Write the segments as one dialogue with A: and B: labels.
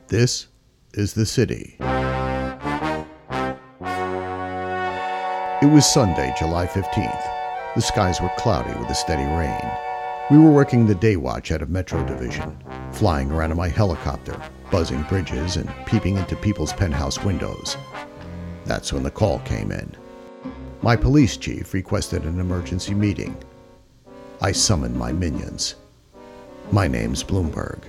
A: This is the city. It was Sunday, July 15th. The skies were cloudy with a steady rain. We were working the day watch out of Metro Division, flying around in my helicopter, buzzing bridges and peeping into people's penthouse windows. That's when the call came in. My police chief requested an emergency meeting. I summoned my minions. My name's Bloomberg.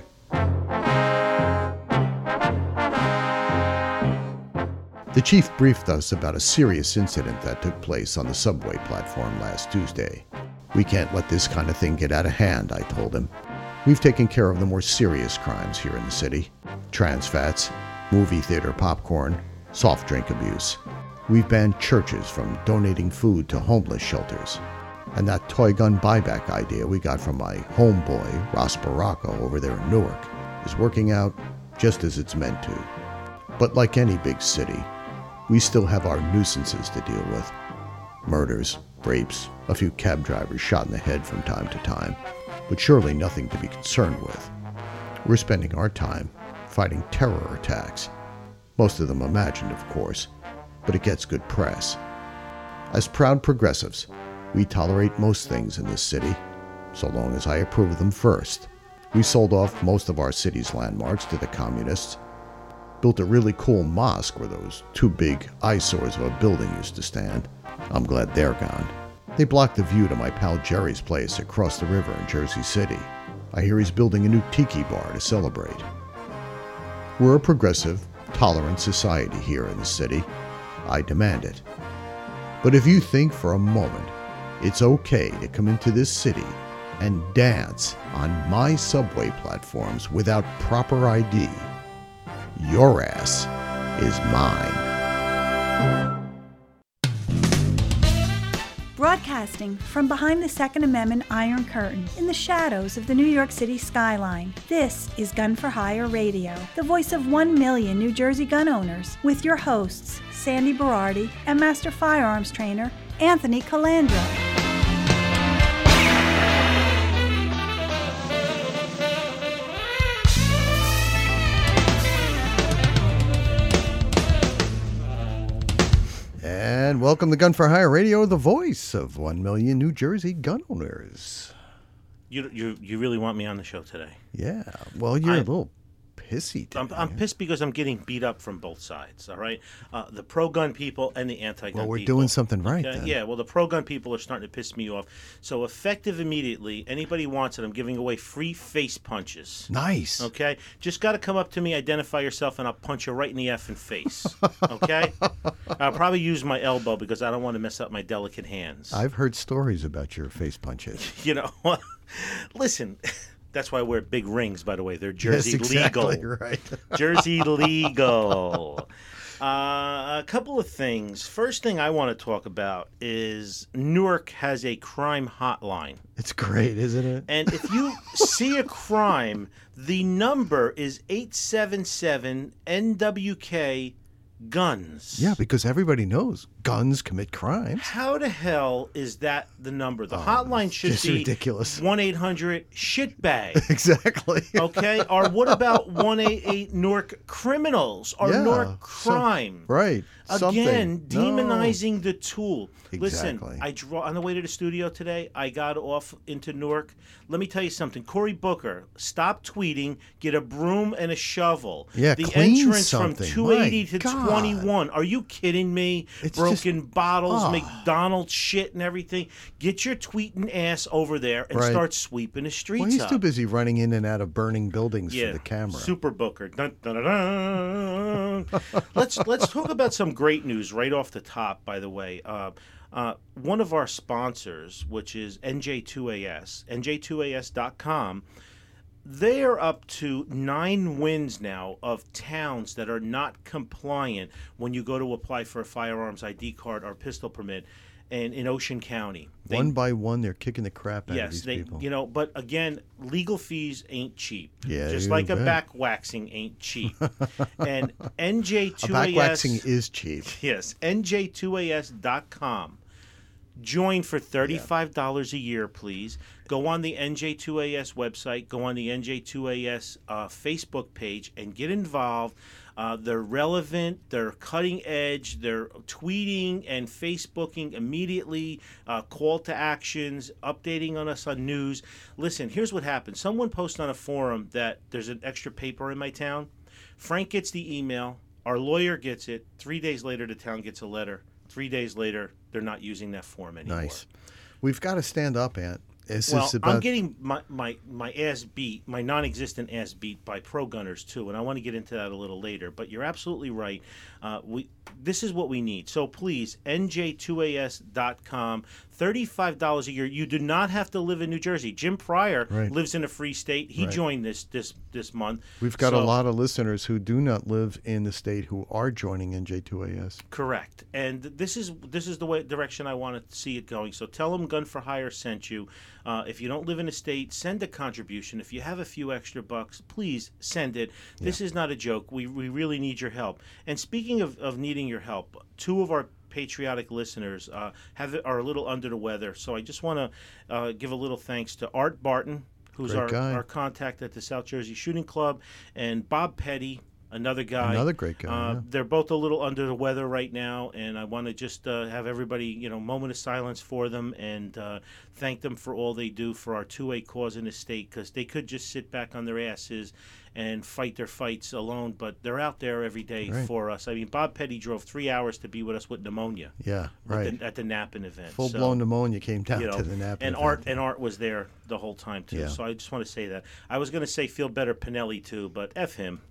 A: The chief briefed us about a serious incident that took place on the subway platform last Tuesday. We can't let this kind of thing get out of hand, I told him. We've taken care of the more serious crimes here in the city. Trans fats, movie theater popcorn, soft drink abuse. We've banned churches from donating food to homeless shelters. And that toy gun buyback idea we got from my homeboy, Ross Baracco, over there in Newark, is working out just as it's meant to. But like any big city, we still have our nuisances to deal with. Murders, rapes, a few cab drivers shot in the head from time to time, but surely nothing to be concerned with. We're spending our time fighting terror attacks. Most of them imagined, of course, but it gets good press. As proud progressives, we tolerate most things in this city, so long as I approve of them first. We sold off most of our city's landmarks to the communists, built a really cool mosque where those two big eyesores of a building used to stand. I'm glad they're gone. They blocked the view to my pal Jerry's place across the river in Jersey City. I hear he's building a new tiki bar to celebrate. We're a progressive, tolerant society here in the city. I demand it. But if you think for a moment it's okay to come into this city and dance on my subway platforms without proper ID, your ass is mine.
B: Broadcasting from behind the Second Amendment Iron Curtain in the shadows of the New York City skyline, this is Gun for Hire Radio, the voice of 1 million New Jersey gun owners, with your hosts, Sandy Berardi and Master Firearms Trainer, Anthony Calandra.
A: And welcome to Gun for Hire Radio, the voice of 1 million New Jersey gun owners.
C: You really want me on the show today?
A: Yeah. Well, you're a little pissy today.
C: I'm pissed because I'm getting beat up from both sides, all right? The pro-gun people and the anti-gun people.
A: Well, we're doing something right then.
C: Yeah, well, the pro-gun people are starting to piss me off. So effective immediately, anybody wants it, I'm giving away free face punches.
A: Nice.
C: Okay? Just got to come up to me, identify yourself, and I'll punch you right in the effing face. Okay? I'll probably use my elbow because I don't want to mess up my delicate hands.
A: I've heard stories about your face punches.
C: You know, listen... That's why I wear big rings, by the way. They're Jersey
A: exactly
C: legal.
A: Right.
C: Jersey legal. A couple of things. First thing I want to talk about is Newark has a crime hotline.
A: It's great, isn't it?
C: And if you see a crime, the number is 877-NWK guns.
A: Yeah, because everybody knows guns commit crimes.
C: How the hell is that the number? The hotline should
A: just
C: be
A: ridiculous.
C: 1-800-SHITBAG.
A: Exactly.
C: Okay? Or what about 188 Newark criminals or Newark crime?
A: Right.
C: Again, demonizing the tool.
A: Exactly.
C: Listen, on the way to the studio today, I got off into Newark. Let me tell you something. Cory Booker, stop tweeting, get a broom and a shovel.
A: Yeah,
C: the
A: clean
C: entrance
A: something.
C: from 280
A: My
C: to
A: God.
C: 21. Are you kidding me?
A: It's
C: Broken bottles,
A: oh.
C: McDonald's shit and everything. Get your tweeting ass over there and start sweeping the streets
A: Well, he's
C: up.
A: too busy running in and out of burning buildings for the camera.
C: Super Booker. Dun, dun, dun, dun. Let's talk about some great news right off the top, by the way. One of our sponsors, which is NJ2AS, NJ2AS.com, they are up to 9 wins now of towns that are not compliant when you go to apply for a firearms ID card or pistol permit. And in Ocean County,
A: One by one, they're kicking the crap out of these people.
C: You know, but again, legal fees ain't cheap.
A: Yeah,
C: just
A: you
C: like a
A: bet.
C: back waxing ain't cheap. And NJ2AS,
A: A back waxing is cheap.
C: yes, NJ2AS.com. Join for $35 a year, please. Go on the NJ2AS website, go on the NJ2AS Facebook page, and get involved. They're relevant, they're cutting edge, they're tweeting and Facebooking immediately, call to actions, updating on us on news. Listen, here's what happened. Someone posted on a forum that there's an extra paper in my town. Frank gets the email, our lawyer gets it, 3 days later the town gets a letter. 3 days later, they're not using that form anymore.
A: Nice. We've got to stand up, Ant.
C: I'm getting my ass beat, my non-existent ass beat by pro gunners too, and I want to get into that a little later. But you're absolutely right. This is what we need. So please, nj2as.com, $35 a year. You do not have to live in New Jersey. Jim Pryor lives in a free state. He joined this month.
A: We've got a lot of listeners who do not live in the state who are joining NJ2AS.
C: Correct. And this is the direction I want to see it going. So tell them Gun for Hire sent you. If you don't live in a state, send a contribution. If you have a few extra bucks, please send it. This is not a joke. We really need your help. And speaking of needing your help, two of our patriotic listeners are a little under the weather. So I just want to give a little thanks to Art Barton, who's our contact at the South Jersey Shooting Club, and Bob Petty, another guy.
A: Another great guy.
C: They're both a little under the weather right now, and I want to just have everybody, moment of silence for them and thank them for all they do for our 2A cause in the state, because they could just sit back on their asses and fight their fights alone, but they're out there every day for us. I mean, Bob Petty drove 3 hours to be with us with pneumonia.
A: Yeah, right.
C: At the Nappen event.
A: Full-blown pneumonia came down to the Nappen event.
C: And Art was there the whole time, too. Yeah. So I just want to say that. I was going to say Feel Better Pinelli, too, but F him.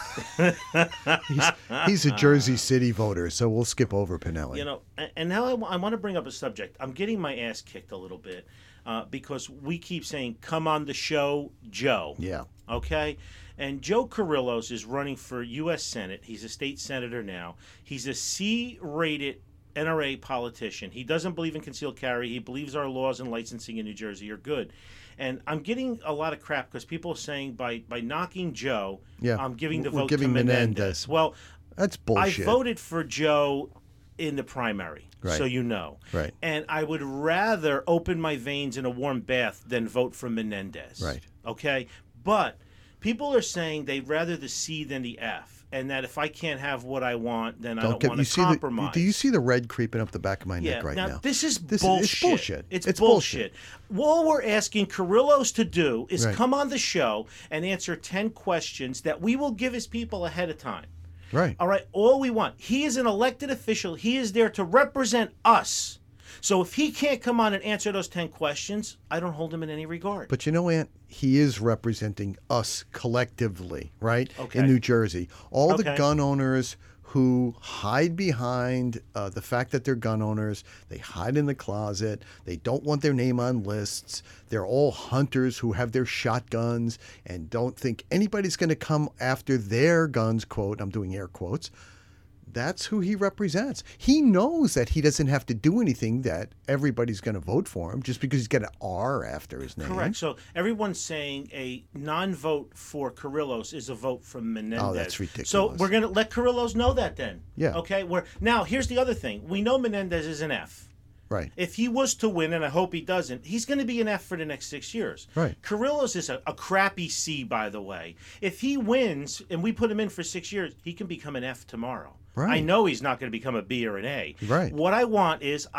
A: he's a Jersey City voter, so we'll skip over Pinelli.
C: And now I want to bring up a subject. I'm getting my ass kicked a little bit because we keep saying, come on the show, Joe.
A: Yeah.
C: Okay? And Joe Carrillos is running for U.S. Senate. He's a state senator now. He's a C-rated NRA politician. He doesn't believe in concealed carry. He believes our laws and licensing in New Jersey are good. And I'm getting a lot of crap because people are saying by knocking Joe, I'm giving the vote to Menendez. Well,
A: that's bullshit.
C: I voted for Joe in the primary, so you know.
A: Right.
C: And I would rather open my veins in a warm bath than vote for Menendez.
A: Right.
C: Okay? But people are saying they'd rather the C than the F. And that if I can't have what I want, then I don't want to compromise.
A: Do you see the red creeping up the back of my neck right now?
C: This is bullshit.
A: It's bullshit.
C: It's bullshit. All we're asking Carrillos to do is come on the show and answer 10 questions that we will give his people ahead of time.
A: Right.
C: All right? All we want. He is an elected official. He is there to represent us. So if he can't come on and answer those 10 questions, I don't hold him in any regard.
A: But Ant, he is representing us collectively, right?
C: Okay.
A: In New Jersey. All the gun owners who hide behind the fact that they're gun owners. They hide in the closet. They don't want their name on lists. They're all hunters who have their shotguns and don't think anybody's going to come after their guns, quote, I'm doing air quotes. That's who he represents. He knows that he doesn't have to do anything, that everybody's going to vote for him just because he's got an R after his name.
C: Correct. So everyone's saying a non-vote for Carrillos is a vote for Menendez.
A: Oh, that's ridiculous.
C: So we're going to let Carrillos know that then.
A: Yeah.
C: Okay. Now, here's the other thing. We know Menendez is an F.
A: Right.
C: If he was to win, and I hope he doesn't, he's going to be an F for the next 6 years.
A: Right.
C: Carrillos is a crappy C, by the way. If he wins and we put him in for 6 years, he can become an F tomorrow.
A: Right.
C: I know he's not going to become a B or an A.
A: Right.
C: What I want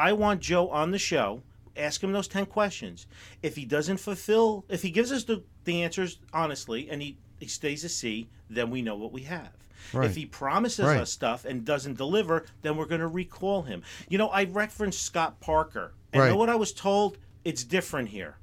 C: Joe on the show, ask him those 10 questions. If he doesn't fulfill, if he gives us the answers honestly and he stays a C, then we know what we have.
A: Right.
C: If he promises us stuff and doesn't deliver, then we're going to recall him. I referenced Scott Parker. And know what I was told? It's different here.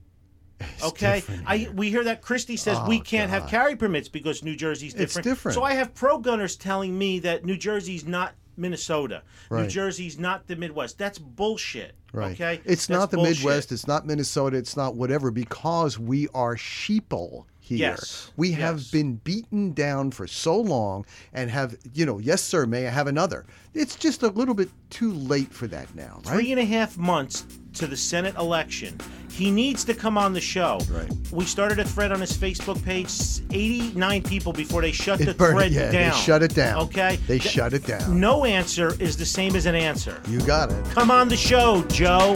C: We hear that Christie says we can't have carry permits because New Jersey's different.
A: It's different.
C: So I have pro gunners telling me that New Jersey's not Minnesota.
A: Right.
C: New Jersey's not the Midwest. That's bullshit.
A: Right.
C: Okay?
A: It's
C: That's
A: not the
C: bullshit.
A: Midwest. It's not Minnesota. It's not whatever, because we are sheeple here.
C: Yes.
A: We have been beaten down for so long and have, yes, sir, may I have another? It's just a little bit too late for that now, right?
C: 3.5 months to the Senate election. He needs to come on the show.
A: Right.
C: We started a thread on his Facebook page, 89 people before they shut the thread down.
A: They shut it down.
C: Okay?
A: They shut it down.
C: No answer is the same as an answer.
A: You got it.
C: Come on the show, Joe.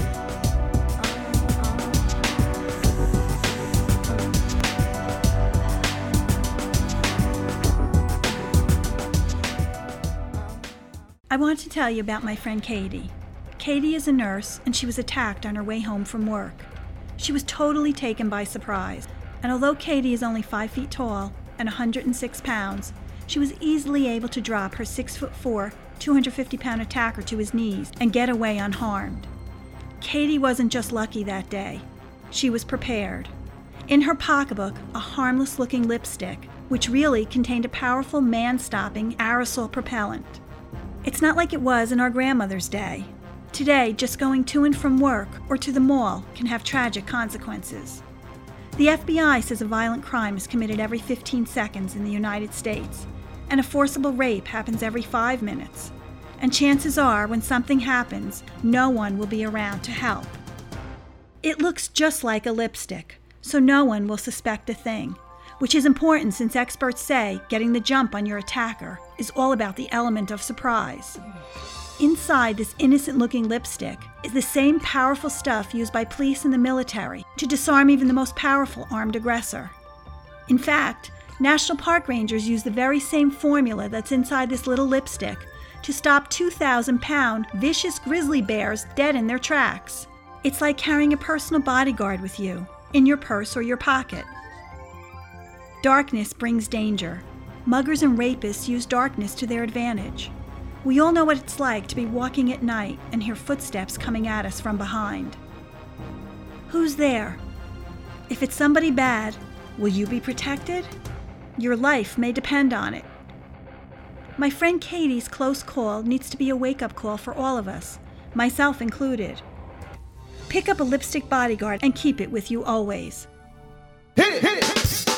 B: I want to tell you about my friend Katie. Katie is a nurse, and she was attacked on her way home from work. She was totally taken by surprise, and although Katie is only 5 feet tall and 106 pounds, she was easily able to drop her 6'4", 250-pound attacker to his knees and get away unharmed. Katie wasn't just lucky that day. She was prepared. In her pocketbook, a harmless-looking lipstick, which really contained a powerful man-stopping aerosol propellant. It's not like it was in our grandmother's day. Today, just going to and from work or to the mall can have tragic consequences. The FBI says a violent crime is committed every 15 seconds in the United States, and a forcible rape happens every 5 minutes. And chances are, when something happens, no one will be around to help. It looks just like a lipstick, so no one will suspect a thing, which is important since experts say getting the jump on your attacker is all about the element of surprise. Inside this innocent-looking lipstick is the same powerful stuff used by police and the military to disarm even the most powerful armed aggressor. In fact, National Park Rangers use the very same formula that's inside this little lipstick to stop 2,000-pound vicious grizzly bears dead in their tracks. It's like carrying a personal bodyguard with you, in your purse or your pocket. Darkness brings danger. Muggers and rapists use darkness to their advantage. We all know what it's like to be walking at night and hear footsteps coming at us from behind. Who's there? If it's somebody bad, will you be protected? Your life may depend on it. My friend Katie's close call needs to be a wake-up call for all of us, myself included. Pick up a lipstick bodyguard and keep it with you always.
A: Hit it! Hit it!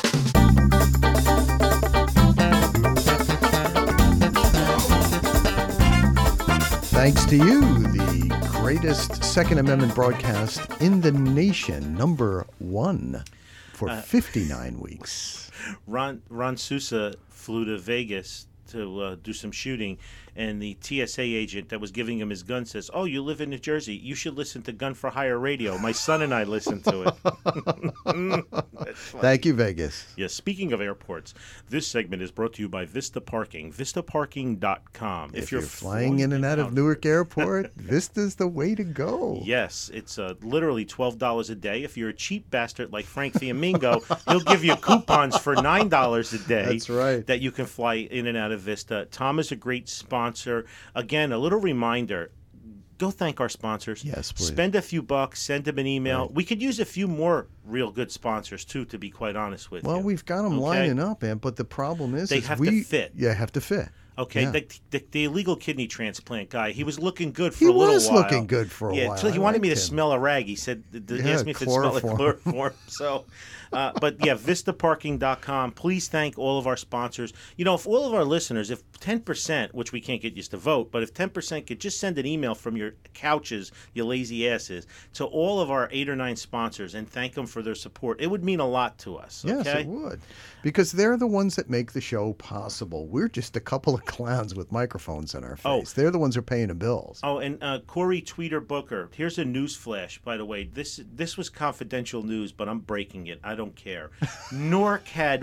A: Thanks to you, the greatest Second Amendment broadcast in the nation, number 1 for 59 weeks.
C: Ron Sousa flew to Vegas to do some shooting, and the TSA agent that was giving him his gun says, "Oh, you live in New Jersey. You should listen to Gun for Hire Radio. My son and I listen to it."
A: Thank you, Vegas.
C: Yes, speaking of airports, this segment is brought to you by Vista Parking, vistaparking.com.
A: If you're flying in and out of Newark Airport, Vista's the way to go.
C: Yes, it's literally $12 a day. If you're a cheap bastard like Frank Fiamingo, he'll give you coupons for $9 a day.
A: That's right.
C: That you can fly in and out of Vista. Tom is a great sponsor. Again, a little reminder, go thank our sponsors.
A: Yes, please.
C: Spend a few bucks, send them an email.
A: Right.
C: We could use a few more real good sponsors, too, to be quite honest with you.
A: Well, we've got them lining up, but the problem is...
C: They have to fit.
A: Yeah, have to fit.
C: Okay,
A: yeah.
C: the illegal kidney transplant guy, he was looking good for a little while.
A: He was looking good for a while.
C: Yeah, so he wanted me to
A: him.
C: Smell a rag. He said, he asked me if it smelled like chloroform. So, but yeah, vistaparking.com. Please thank all of our sponsors. You know, if all of our listeners, if 10%, which we can't get you to vote, but if 10% could just send an email from your couches, you lazy asses, to all of our 8 or 9 sponsors and thank them for their support, it would mean a lot to us.
A: Yes,
C: okay?
A: it would. Because they're the ones that make the show possible. We're just a couple of clowns with microphones in our face.
C: Oh.
A: They're the ones who are paying the bills.
C: Oh, and Corey Tweeter Booker, here's a news flash, by the way. This was confidential news, but I'm breaking it. I don't care. Newark had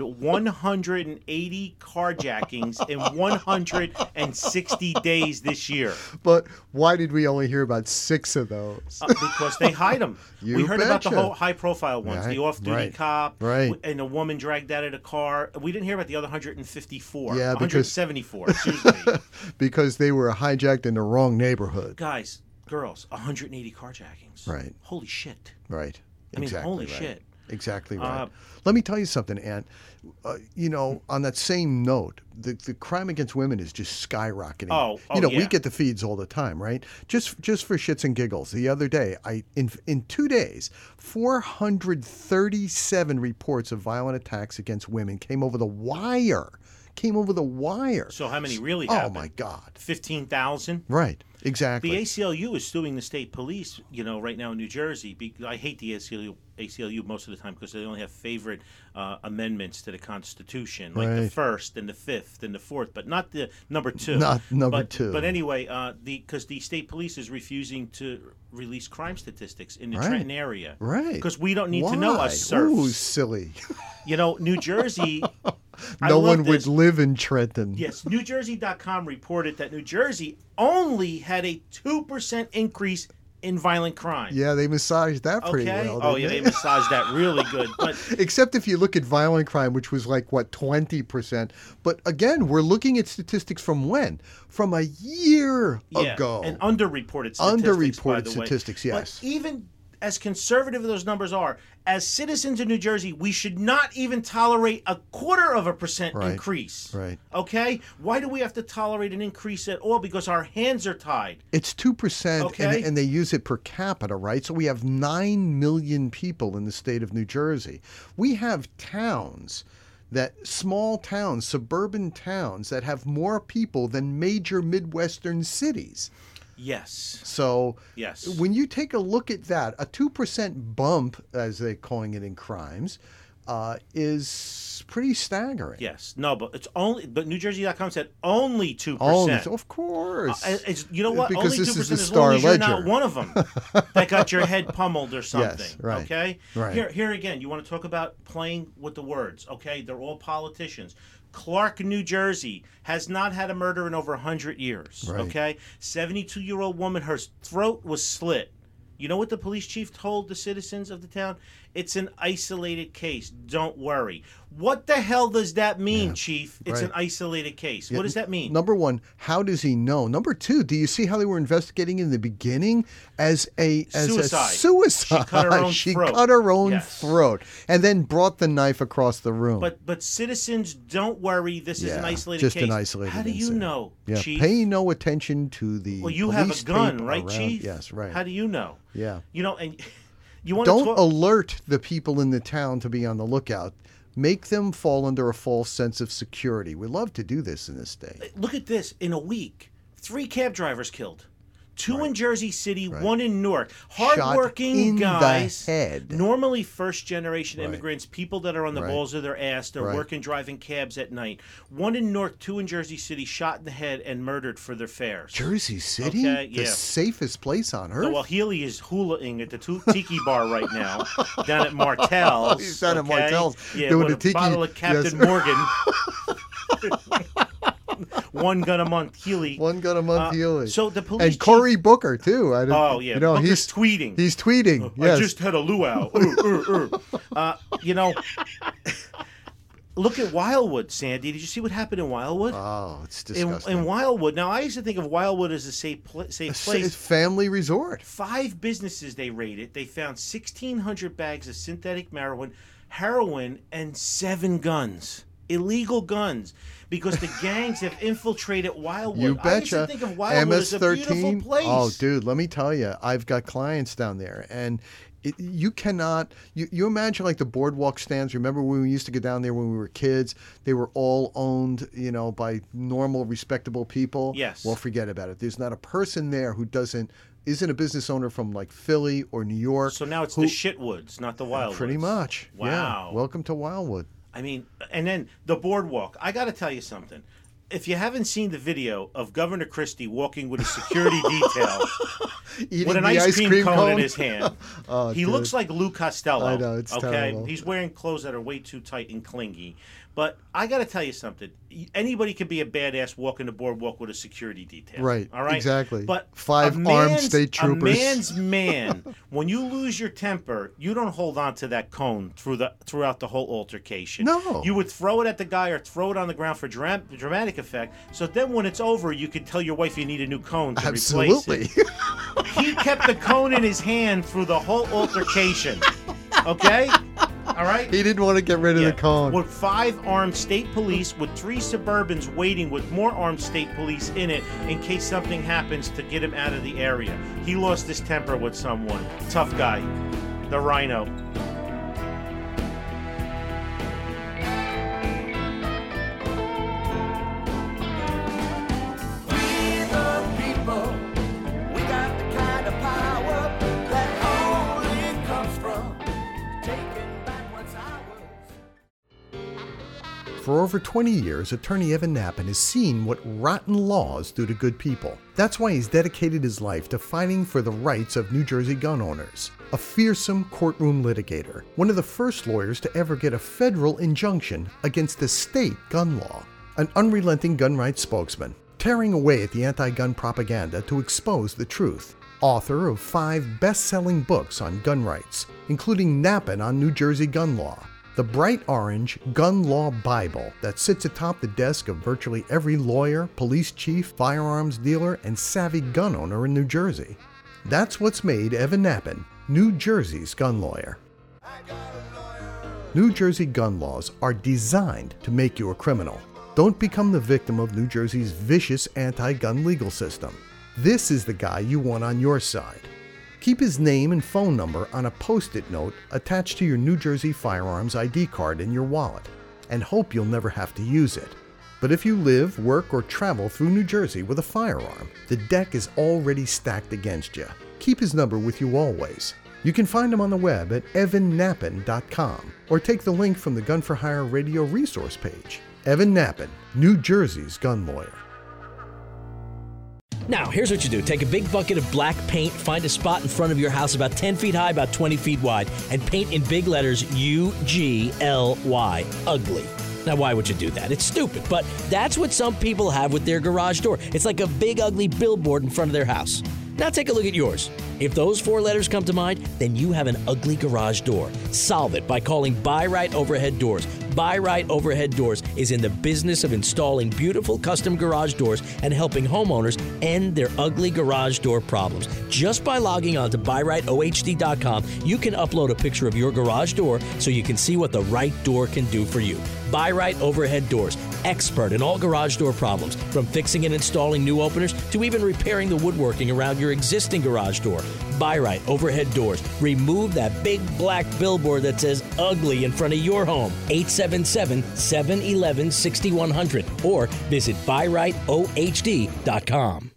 C: 180 carjackings in 160 days this year.
A: But why did we only hear about 6 of those?
C: Because they hide them. We heard about the whole high-profile ones,
A: Right,
C: the off-duty
A: right,
C: cop,
A: right.
C: and a woman dragged out of the car. We didn't hear about the other 154,
A: Yeah,
C: 174, excuse me.
A: Because they were hijacked in the wrong neighborhood.
C: Guys, girls, 180 carjackings.
A: Right.
C: Holy shit.
A: Right.
C: I mean,
A: Exactly
C: holy
A: right.
C: shit.
A: Exactly right. Let me tell you something, Ann. On that same note, the crime against women is just skyrocketing.
C: Yeah.
A: We get the feeds all the time, right? Just for shits and giggles. The other day, in 2 days, 437 reports of violent attacks against women came over the wire.
C: So how many really
A: Oh,
C: happened?
A: my God.
C: 15,000?
A: Right. Exactly.
C: The ACLU is suing the state police, right now in New Jersey. I hate the ACLU most of the time because they only have favorite amendments to the Constitution, like the first and the fifth and the fourth, but not the number two.
A: Not number two.
C: But anyway, because the state police is refusing to release crime statistics in the Trenton area.
A: Right.
C: Because we don't need to know us serfs.
A: Ooh, silly.
C: New Jersey...
A: No one would live in Trenton.
C: Yes, NewJersey.com reported that New Jersey only had a 2% increase in violent crime.
A: Yeah, they massaged that pretty well.
C: They massaged that really good. But
A: except if you look at violent crime, which was 20%. But again, we're looking at statistics from when? From a year ago.
C: And underreported statistics. By the way.
A: Statistics, yes.
C: But even as conservative as those numbers are, as citizens of New Jersey, we should not even tolerate 0.25% increase.
A: Right.
C: Okay? Why do we have to tolerate an increase at all? Because our hands are tied.
A: It's 2%, and they use it per capita, right? So we have 9 million people in the state of New Jersey. We have small towns, suburban towns that have more people than major Midwestern cities.
C: Yes.
A: So
C: yes.
A: When you take a look at that, a 2% bump, as they're calling it in crimes, is pretty staggering.
C: Yes. No, but NewJersey.com said only 2%.
A: Only, of course.
C: You know what?
A: Because
C: only 2%
A: this is the
C: as
A: Star
C: long as
A: Ledger.
C: you're not one of them that got your head pummeled or something.
A: Yes, right.
C: Okay?
A: Right.
C: Here again, you want to talk about playing with the words, okay? They're all politicians. Clark, New Jersey, has not had a murder in over 100 years.
A: Right.
C: Okay? 72-year-old woman, her throat was slit. You know what the police chief told the citizens of the town? It's an isolated case. Don't worry. What the hell does that mean, Chief? It's an isolated case. What does that mean?
A: Number one, how does he know? Number two, do you see how they were investigating in the beginning as a suicide?
C: She cut her own throat.
A: And then brought the knife across the room.
C: But citizens, don't worry. This is an isolated case.
A: Just an isolated
C: How do you
A: incident.
C: know, Chief?
A: Pay no attention to the
C: Well, you have a gun, right,
A: around.
C: Chief?
A: Yes, right.
C: How do you know?
A: Yeah.
C: And you want
A: Don't
C: to
A: alert the people in the town to be on the lookout. Make them fall under a false sense of security. We love to do this in this state.
C: Look at this. In a week, 3 cab drivers killed. 2 in Jersey City, 1 in Newark. Hardworking guys.
A: The head.
C: Normally first-generation immigrants, people that are on the balls of their ass. They're working, driving cabs at night. 1 in Newark, 2 in Jersey City, shot in the head and murdered for their fares.
A: Jersey City? The safest place on earth?
C: Well, Healy is hula-ing at the Tiki Bar right now, down at Martell's.
A: He's down at Martell's.
C: Yeah,
A: doing
C: with
A: a tiki,
C: bottle of Captain Morgan. 1 gun a month, Healy.
A: 1 gun a month, Healy.
C: So the police
A: and Cory Booker too.
C: Booker's tweeting.
A: He's tweeting. Yes.
C: I just had a luau. Look at Wildwood, Sandy. Did you see what happened in Wildwood?
A: Oh, it's disgusting.
C: In Wildwood. Now, I used to think of Wildwood as a safe place.
A: It's family resort.
C: 5 businesses they raided. They found 1,600 bags of synthetic heroin, and 7 guns. Illegal guns. Because the gangs have infiltrated Wildwood.
A: You betcha.
C: I used to think of Wildwood as a beautiful place.
A: Oh, dude, let me tell you. I've got clients down there, and you cannot. You imagine like the boardwalk stands. Remember when we used to go down there when we were kids? They were all owned, by normal, respectable people.
C: Yes.
A: Well, forget about it. There's not a person there who isn't a business owner from like Philly or New York.
C: So now it's the Shitwoods, not the Wildwoods.
A: Pretty much.
C: Wow.
A: Yeah. Welcome to Wildwood.
C: I mean, and then the boardwalk. I got to tell you something. If you haven't seen the video of Governor Christie walking with a security detail with an ice cream cone in his hand, he looks like Lou Costello.
A: I know, it's terrible.
C: He's wearing clothes that are way too tight and clingy. But I got to tell you something. Anybody can be a badass walking the boardwalk with a security detail.
A: Right.
C: All right.
A: Exactly.
C: But
A: 5 armed state troopers.
C: A man's man. When you lose your temper, you don't hold on to that cone throughout the whole altercation.
A: No.
C: You would throw it at the guy or throw it on the ground for dramatic effect. So then when it's over, you could tell your wife you need a new cone to replace it. He kept the cone in his hand through the whole altercation. Okay? All right?
A: He didn't want to get rid of the cone.
C: With 5 armed state police, with 3 Suburbans waiting with more armed state police in it in case something happens to get him out of the area. He lost his temper with someone. Tough guy. The Rhino.
A: For over 20 years, attorney Evan Nappen has seen what rotten laws do to good people. That's why he's dedicated his life to fighting for the rights of New Jersey gun owners. A fearsome courtroom litigator, one of the first lawyers to ever get a federal injunction against a state gun law. An unrelenting gun rights spokesman, tearing away at the anti-gun propaganda to expose the truth. Author of 5 best-selling books on gun rights, including Nappen on New Jersey gun law. The bright orange gun law Bible that sits atop the desk of virtually every lawyer, police chief, firearms dealer, and savvy gun owner in New Jersey. That's what's made Evan Nappen New Jersey's gun lawyer. New Jersey gun laws are designed to make you a criminal. Don't become the victim of New Jersey's vicious anti-gun legal system. This is the guy you want on your side. Keep his name and phone number on a Post-it note attached to your New Jersey firearms ID card in your wallet, and hope you'll never have to use it. But if you live, work, or travel through New Jersey with a firearm, the deck is already stacked against you. Keep his number with you always. You can find him on the web at evannappen.com, or take the link from the Gun for Hire radio resource page. Evan Nappen, New Jersey's gun lawyer.
D: Now, here's what you do. Take a big bucket of black paint, find a spot in front of your house about 10 feet high, about 20 feet wide, and paint in big letters UGLY, ugly. Now, why would you do that? It's stupid, but that's what some people have with their garage door. It's like a big, ugly billboard in front of their house. Now take a look at yours. If those 4 letters come to mind, then you have an ugly garage door. Solve it by calling Buy Right Overhead Doors. Buy Right Overhead Doors is in the business of installing beautiful custom garage doors and helping homeowners end their ugly garage door problems. Just by logging on to buyrightohd.com, you can upload a picture of your garage door so you can see what the right door can do for you. Buy Right Overhead Doors, expert in all garage door problems, from fixing and installing new openers to even repairing the woodworking around your existing garage door. Buy Right Overhead Doors. Remove that big black billboard that says ugly in front of your home. 877-711-6100 or visit buyrightohd.com.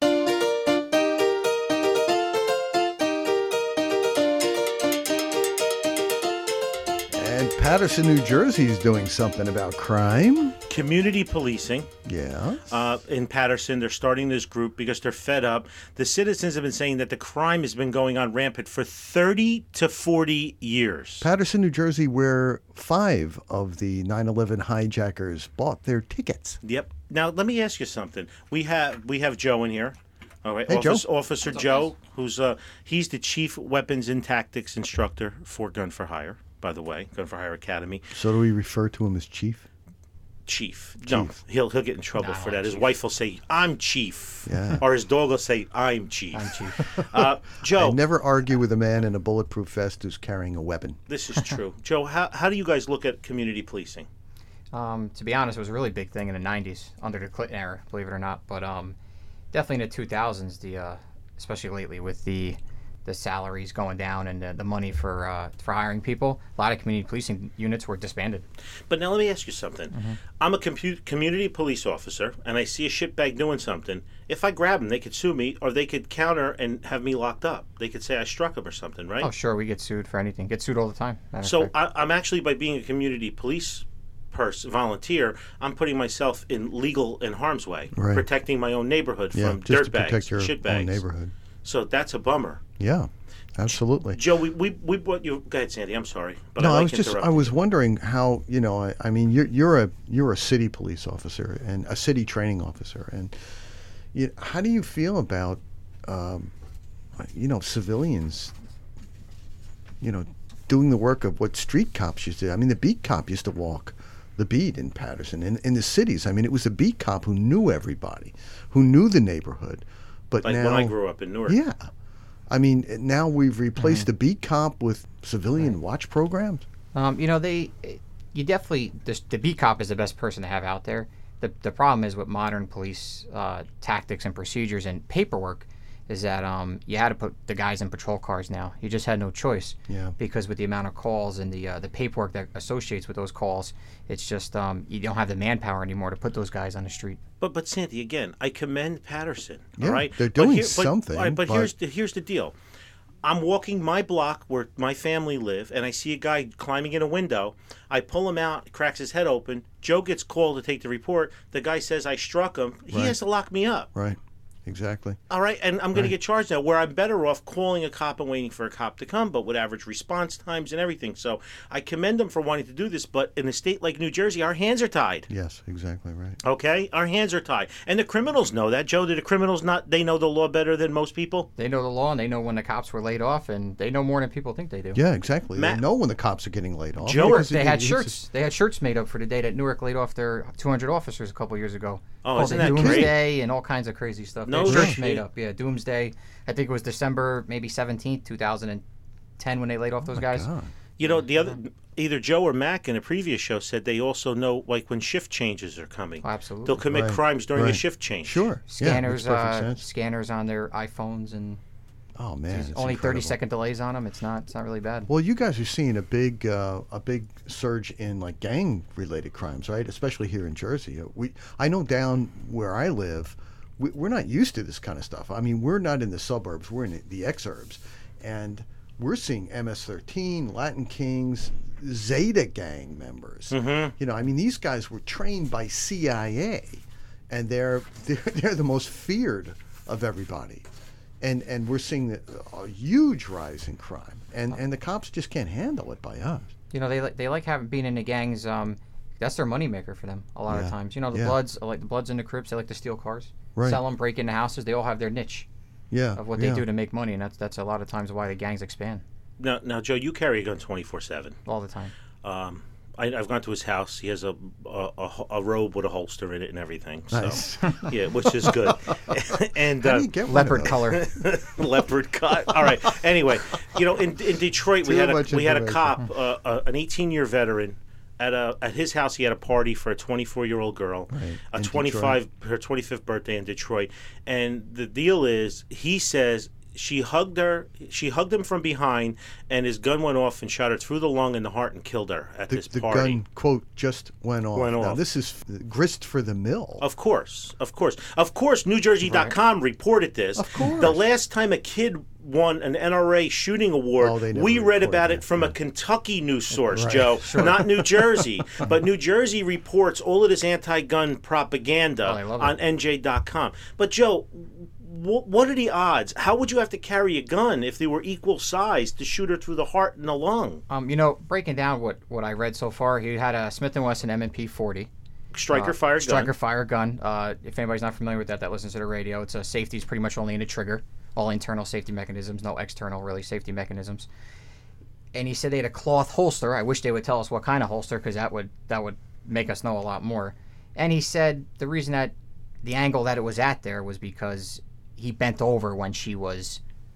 A: And Paterson, New Jersey is doing something about crime.
C: Community policing.
A: Yeah.
C: In Paterson, they're starting this group because they're fed up. The citizens have been saying that the crime has been going on rampant for 30 to 40 years.
A: Paterson, New Jersey, where 5 of the 9/11 hijackers bought their tickets.
C: Yep. Now, let me ask you something. We have Joe in here. All right,
A: hey,
C: Officer Joe, who's he's the chief weapons and tactics instructor for Gun for Hire, by the way, Gun for Hire Academy.
A: So do we refer to him as chief?
C: Chief. No, he'll get in trouble for that. His wife will say, "I'm chief,"
A: yeah.
C: Or his dog will say, "I'm chief."
E: I'm chief.
C: Joe,
A: I never argue with a man in a bulletproof vest who's carrying a weapon.
C: This is true. Joe, how do you guys look at community policing?
E: To be honest, it was a really big thing in the 90s under the Clinton era, believe it or not. But definitely in the 2000s, especially lately with the salaries going down and the money for hiring people, a lot of community policing units were disbanded.
C: But now let me ask you something.
E: Mm-hmm.
C: I'm a community police officer, and I see a shitbag doing something. If I grab him, they could sue me, or they could counter and have me locked up. They could say I struck him or something, right?
E: Oh, sure, we get sued for anything. Get sued all the time.
C: So I'm actually, by being a community police volunteer, I'm putting myself in legal and harm's way,
A: right.
C: Protecting my own neighborhood from
A: just
C: dirtbags,
A: to protect your
C: shitbags.
A: own neighborhood.
C: So that's a bummer.
A: Yeah, absolutely.
C: Joe, we brought you. Go ahead, Sandy. I'm sorry, but
A: no,
C: I
A: I was wondering how, I mean, you're a city police officer and a city training officer, and how do you feel about civilians, doing the work of what street cops used to do? I mean, the beat cop used to walk the beat in Paterson, in the cities. I mean, it was the beat cop who knew everybody, who knew the neighborhood. But
C: like
A: now,
C: when I grew up in Newark.
A: Yeah. I mean, now we've replaced the beat cop with civilian watch programs.
E: You definitely, the beat cop is the best person to have out there. The problem is with modern police tactics and procedures and paperwork is that you had to put the guys in patrol cars now. You just had no choice.
A: Yeah.
E: Because with the amount of calls and the paperwork that associates with those calls, it's just you don't have the manpower anymore to put those guys on the street.
C: But Sandy, again, I commend Patterson.
A: Yeah,
C: all right?
A: they're doing something.
C: All right, but here's the deal. I'm walking my block where my family live, and I see a guy climbing in a window. I pull him out, cracks his head open. Joe gets called to take the report. The guy says I struck him. He has to lock me up.
A: Right. Exactly.
C: All right, and I'm going to get charged now, where I'm better off calling a cop and waiting for a cop to come, but with average response times and everything. So I commend them for wanting to do this, but in a state like New Jersey, our hands are tied.
A: Yes, exactly right.
C: Okay? Our hands are tied. And the criminals know that. Joe, do the criminals they know the law better than most people?
E: They know the law, and they know when the cops were laid off, and they know more than people think they do.
A: Yeah, exactly.
C: They
A: know when the cops are getting laid off.
C: Joe,
E: they had shirts. They had shirts made up for the day that Newark laid off their 200 officers a couple years ago.
C: Oh,
E: called
C: isn't
E: the
C: that
E: Doomsday
C: great?
E: And all kinds of crazy stuff.
C: No
E: they had shirts
C: shit.
E: made up. Yeah, Doomsday. I think it was December maybe 17th, 2010 when they laid off those guys.
A: God.
C: You know, either Joe or Mac in a previous show said they also know, like, when shift changes are coming.
E: Oh, absolutely.
C: They'll commit crimes during a shift change.
A: Sure.
E: Scanners,
A: yeah, makes perfect sense.
E: scanners on their iPhones, and
A: Oh man, it's
E: only
A: incredible.
E: 30-second delays on them. It's not really bad.
A: Well, you guys are seeing a big surge in like gang-related crimes, right? Especially here in Jersey. I know down where I live, we're not used to this kind of stuff. I mean, we're not in the suburbs; we're in the exurbs, and we're seeing MS-13, Latin Kings, Zeta gang members.
C: Mm-hmm.
A: You know, I mean, these guys were trained by CIA, and they're the most feared of everybody. And we're seeing a huge rise in crime, and the cops just can't handle it by us.
E: You know, they like being in the gangs. That's their moneymaker for them a lot of times. You know, the Bloods and the Crips, they like to steal cars, sell them, break into houses. They all have their niche of what they do to make money, and that's a lot of times why the gangs expand.
C: Now, Joe, you carry a gun 24/7.
E: All the time.
C: I've gone to his house. He has a robe with a holster in it and everything. So,
A: Nice.
C: yeah, which is good. And
A: How do you get one
E: Leopard
A: of those?
E: color.
C: leopard cut. All right. Anyway, you know, in Detroit, we had a
A: information.
C: cop, an 18-year veteran. At his house, he had a party for a 24-year-old girl,
A: Right,
C: her 25th birthday in Detroit. And the deal is, he says she hugged him from behind, and his gun went off and shot her through the lung and the heart and killed her at this
A: The
C: party.
A: gun, quote, just went off.
C: Went
A: Now,
C: off.
A: this is grist for the mill.
C: Of course. NewJersey.com reported this.
A: Of course.
C: The last time a kid won an NRA shooting award,
A: they never
C: we read
A: reported
C: about
A: that,
C: it from
A: yeah.
C: a Kentucky news source,
A: Right.
C: Joe, not New Jersey. But New Jersey reports all of this anti-gun propaganda
E: I love
C: on NJ.com. But, Joe, what are the odds? How would you have to carry a gun if they were equal size to shoot her through the heart and the lung?
E: You know, breaking down what I read so far, he had a Smith & Wesson M&P 40.
C: Striker fire gun.
E: Striker fire gun. If anybody's not familiar with that listens to the radio, it's a safety's pretty much only in the trigger. All internal safety mechanisms, no external really safety mechanisms. And he said they had a cloth holster. I wish they would tell us what kind of holster, because that would make us know a lot more. And he said the reason that the angle that it was at there was because he bent over when she was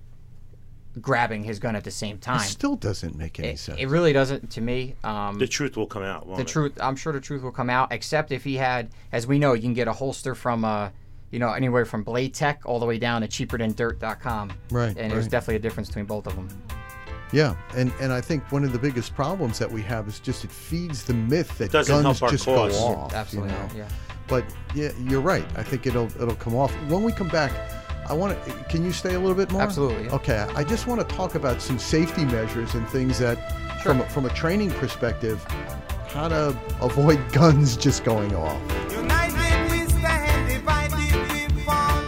E: grabbing his gun at the same time.
A: It still doesn't make any sense.
E: It really doesn't to me.
C: The truth will come out, won't it?
E: I'm sure the truth will come out, except if he had, as we know, you can get a holster from anywhere from Blade Tech all the way down to cheaperthandirt.com.
A: Right,
E: And there's
A: right.
E: definitely a difference between both of them.
A: Yeah, and I think one of the biggest problems that we have is just it feeds the myth that
C: Doesn't
A: guns
C: help our
A: just
C: cause.
A: go off.
E: Absolutely,
A: you know?
E: yeah.
A: But yeah, you're right. I think it'll come off. When we come back, can you stay a little bit more?
E: Absolutely, yeah.
A: Okay, I just want to talk about some safety measures and things that, from a training perspective, how to avoid guns just going off.
F: United we stand, divided we fall.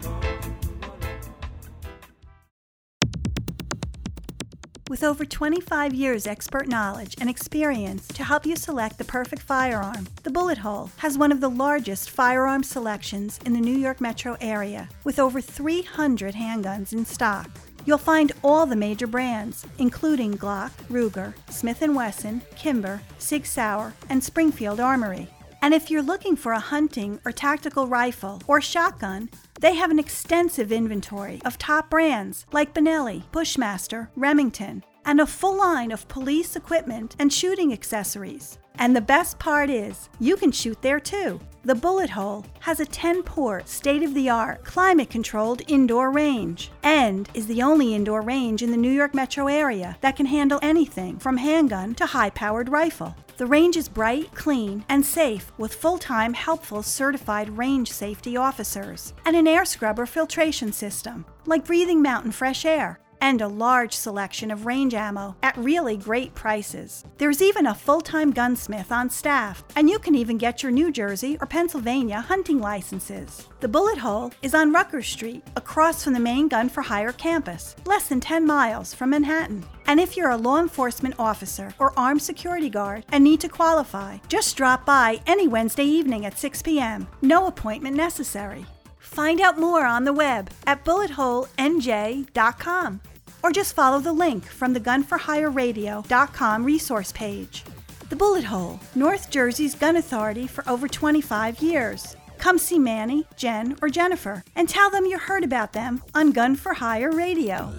B: With over 25 years expert knowledge and experience to help you select the perfect firearm, the Bullet Hole has one of the largest firearm selections in the New York metro area, with over 300 handguns in stock. You'll find all the major brands, including Glock, Ruger, Smith & Wesson, Kimber, Sig Sauer, and Springfield Armory. And if you're looking for a hunting or tactical rifle or shotgun, they have an extensive inventory of top brands like Benelli, Bushmaster, Remington, and a full line of police equipment and shooting accessories. And the best part is, you can shoot there too. The Bullet Hole has a 10-port, state-of-the-art, climate-controlled indoor range and is the only indoor range in the New York metro area that can handle anything from handgun to high-powered rifle. The range is bright, clean, and safe with full-time, helpful, certified range safety officers and an air scrubber filtration system, like breathing mountain fresh air, and a large selection of range ammo at really great prices. There's even a full-time gunsmith on staff, and you can even get your New Jersey or Pennsylvania hunting licenses. The Bullet Hole is on Rutgers Street, across from the main Gun for Hire campus, less than 10 miles from Manhattan. And if you're a law enforcement officer or armed security guard and need to qualify, just drop by any Wednesday evening at 6 p.m. No appointment necessary. Find out more on the web at bulletholenj.com or just follow the link from the gunforhireradio.com resource page. The Bullet Hole, North Jersey's gun authority for over 25 years. Come see Manny, Jen, or Jennifer and tell them you heard about them on Gun for Hire Radio.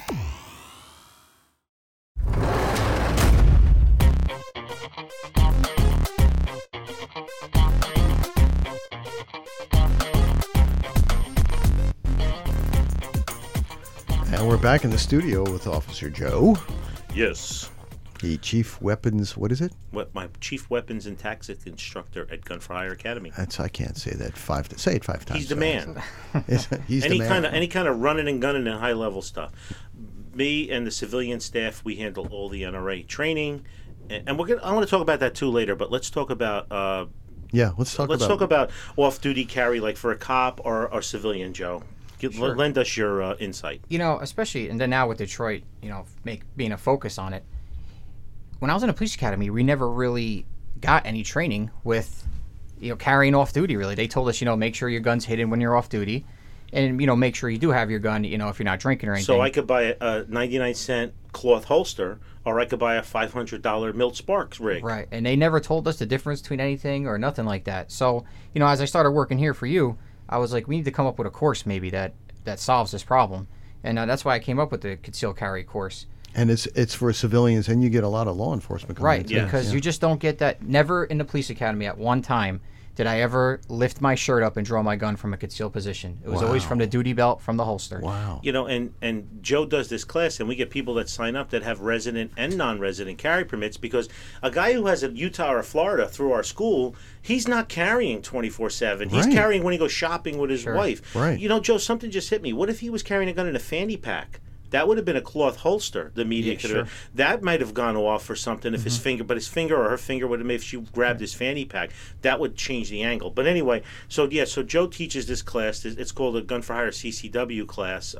A: And we're back in the studio with Officer Joe,
C: Yes.
A: the Chief Weapons, what is it?
C: My chief weapons and tactics instructor at Gun for Hire Academy.
A: I can't say that say it 5 times.
C: He's the man.
A: He's the man.
C: Any kind of running and gunning and high level stuff. Me and the civilian staff, we handle all the NRA training, and I want to talk about that too later. But let's talk about
A: let's talk
C: about off duty carry, like for a cop or civilian. Joe,
E: Sure.
C: lend us your insight.
E: You know, especially, and then now with Detroit, you know, being a focus on it. When I was in a police academy, we never really got any training with, you know, carrying off duty, really. They told us, you know, make sure your gun's hidden when you're off duty. And, you know, make sure you do have your gun, you know, if you're not drinking or anything.
C: So I could buy a 99-cent cloth holster, or I could buy a $500 Milt Sparks rig.
E: Right. And they never told us the difference between anything or nothing like that. So, you know, as I started working here for you, I was like, we need to come up with a course maybe that solves this problem. And that's why I came up with the concealed carry course.
A: And it's for civilians, and you get a lot of law enforcement coming
E: Right,
A: in, too.
E: because you just don't get that. Never in the police academy at one time did I ever lift my shirt up and draw my gun from a concealed position. It was always from the duty belt, from the holster.
A: Wow.
C: You know, and Joe does this class, and we get people that sign up that have resident and non-resident carry permits, because a guy who has a Utah or Florida through our school, he's not carrying 24/7. He's
A: Right.
C: carrying when he goes shopping with his wife.
A: Right.
C: You know, Joe, something just hit me. What if he was carrying a gun in a fanny pack? That would have been a cloth holster. The media could have. That might have gone off or something if his finger, but his finger or her finger would have made, if she grabbed his fanny pack, that would change the angle. But anyway, so Joe teaches this class. It's called a Gun for Hire CCW class.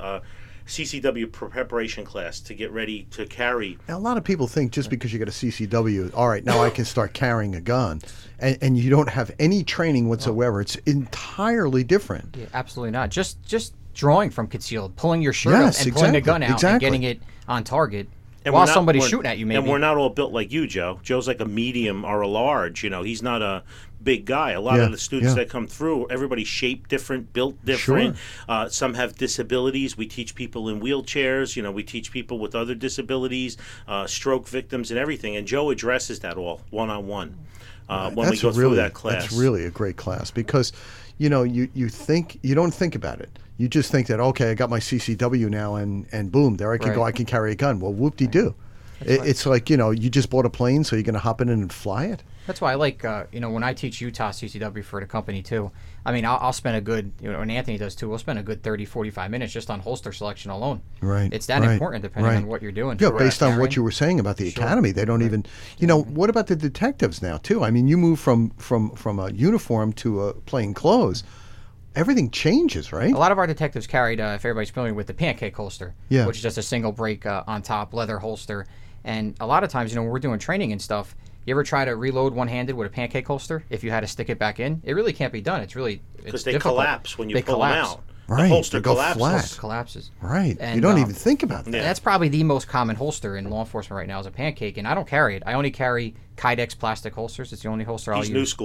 C: CCW preparation class to get ready to carry.
A: Now, a lot of people think just because you got a CCW, all right, now I can start carrying a gun, and you don't have any training whatsoever. It's entirely different.
E: Yeah, absolutely not. Just drawing from concealed, pulling your shirt up and pulling the gun out and getting it on target while somebody's shooting at you, maybe.
C: And we're not all built like you, Joe. Joe's like a medium or a large. You know, he's not a big guy. A lot of the students that come through, everybody's shaped different, built different.
A: Sure.
C: Some have disabilities. We teach people in wheelchairs. You know, we teach people with other disabilities, stroke victims and everything. And Joe addresses that all one-on-one when we go through that class.
A: That's really a great class, because, you know, you don't think about it. You just think that, okay, I got my CCW now, and boom, there I can go, I can carry a gun. Well, whoop-de-doo. It's like, you know, you just bought a plane, so you're going to hop in it and fly it?
E: That's why I like, you know, when I teach Utah CCW for the company, too, I mean, I'll spend a good, you know, and Anthony does, too, we'll spend a good 30, 45 minutes just on holster selection alone.
A: Right.
E: It's that important depending on what you're doing.
A: Yeah, based on what you were saying about the academy, they don't even, you know, what about the detectives now, too? I mean, you move from a uniform to a plain clothes. Everything changes, right?
E: A lot of our detectives carried, if everybody's familiar with the pancake holster, which is just a single break on top, leather holster. And a lot of times, you know, when we're doing training and stuff, you ever try to reload one-handed with a pancake holster? If you had to stick it back in, it really can't be done. It's really
C: because they
E: difficult.
C: collapse when you pull them out.
A: Right,
C: the holster
A: they go
C: collapses.
A: flat. Right.
E: And,
A: you don't even think about that.
E: That's probably the most common holster in law enforcement right now is a pancake, and I don't carry it. I only carry Kydex plastic holsters. It's the only holster I'll use.
C: He's new school.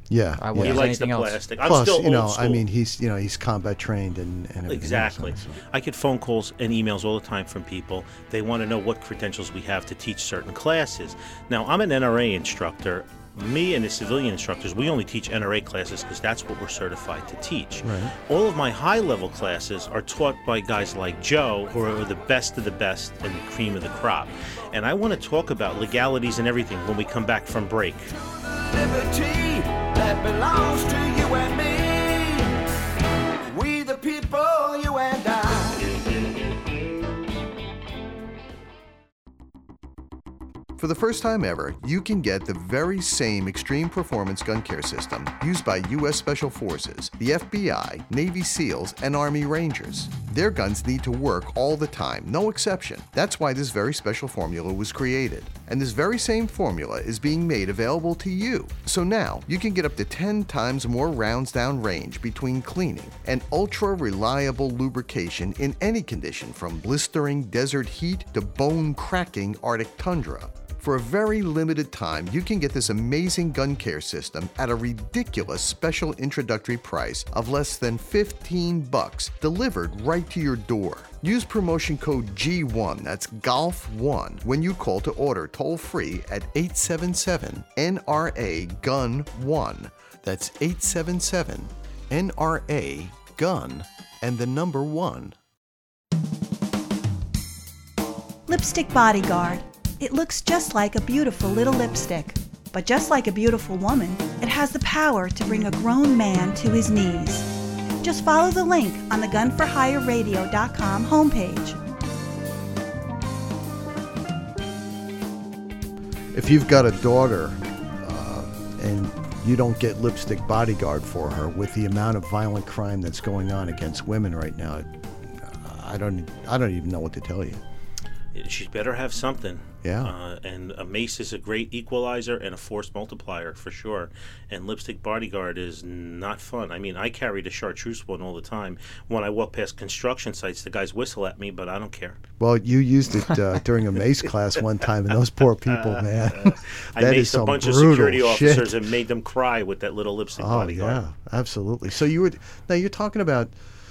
A: Yeah.
E: I
A: yeah.
E: wouldn't
C: He
E: use
C: likes the
E: anything else.
C: plastic. I'm
A: Plus,
C: still
A: you know,
C: old school.
A: I mean, he's combat trained and everything
C: Exactly.
A: else, so.
C: I get phone calls and emails all the time from people. They want to know what credentials we have to teach certain classes. Now, I'm an NRA instructor. Me and the civilian instructors, we only teach NRA classes because that's what we're certified to teach.
A: Right.
C: All of my high-level classes are taught by guys like Joe, who are the best of the best and the cream of the crop. And I want to talk about legalities and everything when we come back from break.
F: Liberty that belongs to you and me. We the people, you and I.
A: For the first time ever, you can get the very same extreme performance gun care system used by U.S. Special Forces, the FBI, Navy SEALs, and Army Rangers. Their guns need to work all the time, no exception. That's why this very special formula was created. And this very same formula is being made available to you. So now, you can get up to 10 times more rounds down range between cleaning and ultra-reliable lubrication in any condition, from blistering desert heat to bone-cracking Arctic tundra. For a very limited time, you can get this amazing gun care system at a ridiculous special introductory price of less than $15, delivered right to your door. Use promotion code G1, that's GOLF1, when you call to order toll-free at 877-NRA-GUN-1. That's 877-NRA-GUN and the number 1.
B: Lipstick Bodyguard. It looks just like a beautiful little lipstick. But just like a beautiful woman, it has the power to bring a grown man to his knees. Just follow the link on the GunForHireRadio.com homepage.
A: If you've got a daughter and you don't get Lipstick Bodyguard for her, with the amount of violent crime that's going on against women right now, I don't even know what to tell you.
C: She better have something.
A: Yeah.
C: And a mace is a great equalizer and a force multiplier for sure. And Lipstick Bodyguard is not fun. I mean, I carried a chartreuse one all the time. When I walk past construction sites, the guys whistle at me, but I don't care.
A: Well, you used it during a mace class one time, and those poor people, man.
C: I
A: That is
C: maced a
A: some
C: bunch of
A: brutal
C: security officers
A: shit.
C: and made them cry with that little Lipstick
A: Oh,
C: Bodyguard.
A: yeah, absolutely. So you're talking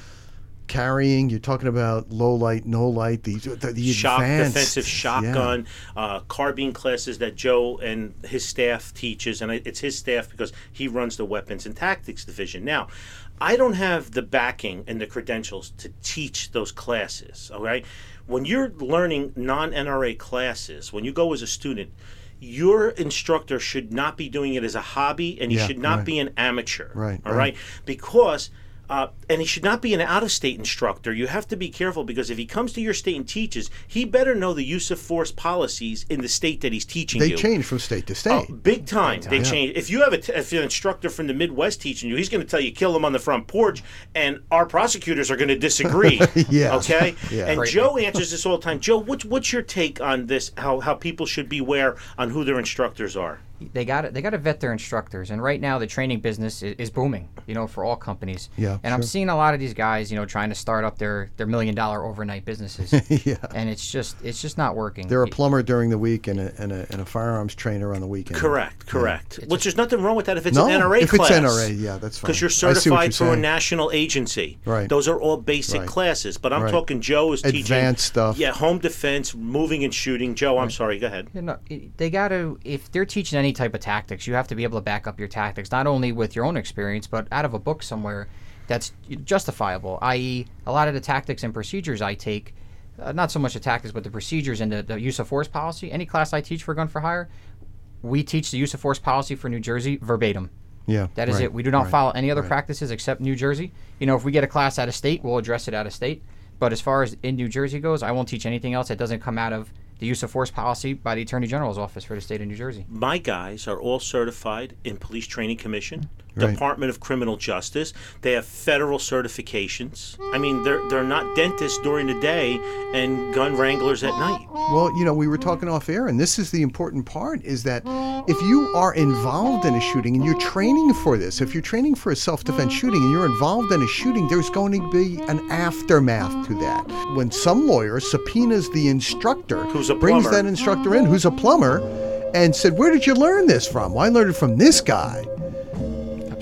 A: carrying, you're talking about low light, no light, the
C: Shock,
A: advanced,
C: defensive shotgun, carbine classes that Joe and his staff teaches, and it's his staff because he runs the weapons and tactics division. Now, I don't have the backing and the credentials to teach those classes, all right? When you're learning non-NRA classes, when you go as a student, your instructor should not be doing it as a hobby, and he should not be an amateur, all right? Because and he should not be an out-of-state instructor. You have to be careful, because if he comes to your state and teaches, he better know the use of force policies in the state that he's teaching you.
A: They change from state to state.
C: Big time. They change. If you have if an instructor from the Midwest teaching you, he's going to tell you kill him on the front porch, and our prosecutors are going to disagree.
A: Yeah.
C: Okay.
A: Yeah.
C: And
E: Right.
C: Joe answers this all the time. Joe, what's your take on this? How people should beware on who their instructors are?
E: They got to vet their instructors, and right now the training business is booming, for all companies.
A: Yeah,
E: and I'm
A: sure.
E: seeing a lot of these guys, trying to start up their $1 million overnight businesses.
A: Yeah.
E: And it's just not working.
A: They're a plumber during the week and a firearms trainer on the weekend.
C: Correct. Which there's nothing wrong with that if it's
A: No,
C: an NRA
A: if
C: class.
A: it's NRA, yeah, that's fine.
C: Because you're
A: I see what
C: certified
A: you're
C: for a
A: saying.
C: national agency.
A: Right.
C: Those are all basic
A: Right.
C: classes. But I'm
A: Right.
C: talking Joe is teaching
A: Advanced stuff.
C: Yeah, home defense, moving and shooting. Joe, I'm sorry. Go ahead.
E: They got to, if they're teaching any type of tactics, you have to be able to back up your tactics, not only with your own experience, but out of a book somewhere that's justifiable, i.e. a lot of the tactics and procedures I take, not so much the tactics, but the procedures and the use of force policy. Any class I teach for Gun for Hire, we teach the use of force policy for New Jersey verbatim.
A: Yeah.
E: That is
A: right,
E: it. We do not
A: right,
E: follow any other
A: right.
E: practices except New Jersey. If we get a class out of state, we'll address it out of state. But as far as in New Jersey goes, I won't teach anything else that doesn't come out of the use of force policy by the Attorney General's office for the state of New Jersey.
C: My guys are all certified in Police Training Commission,
A: Right.
C: Department of Criminal Justice. They have federal certifications. I mean, they're not dentists during the day and gun wranglers at night.
A: Well, we were talking off air, and this is the important part, is that if you are involved in a shooting and you're training for this, if you're training for a self-defense shooting and you're involved in a shooting, there's going to be an aftermath to that. When some lawyer subpoenas the instructor,
C: Who's a
A: brings
C: plumber.
A: that instructor in, who's a plumber, and said, "Where did you learn this from?" "Well, I learned it from this guy."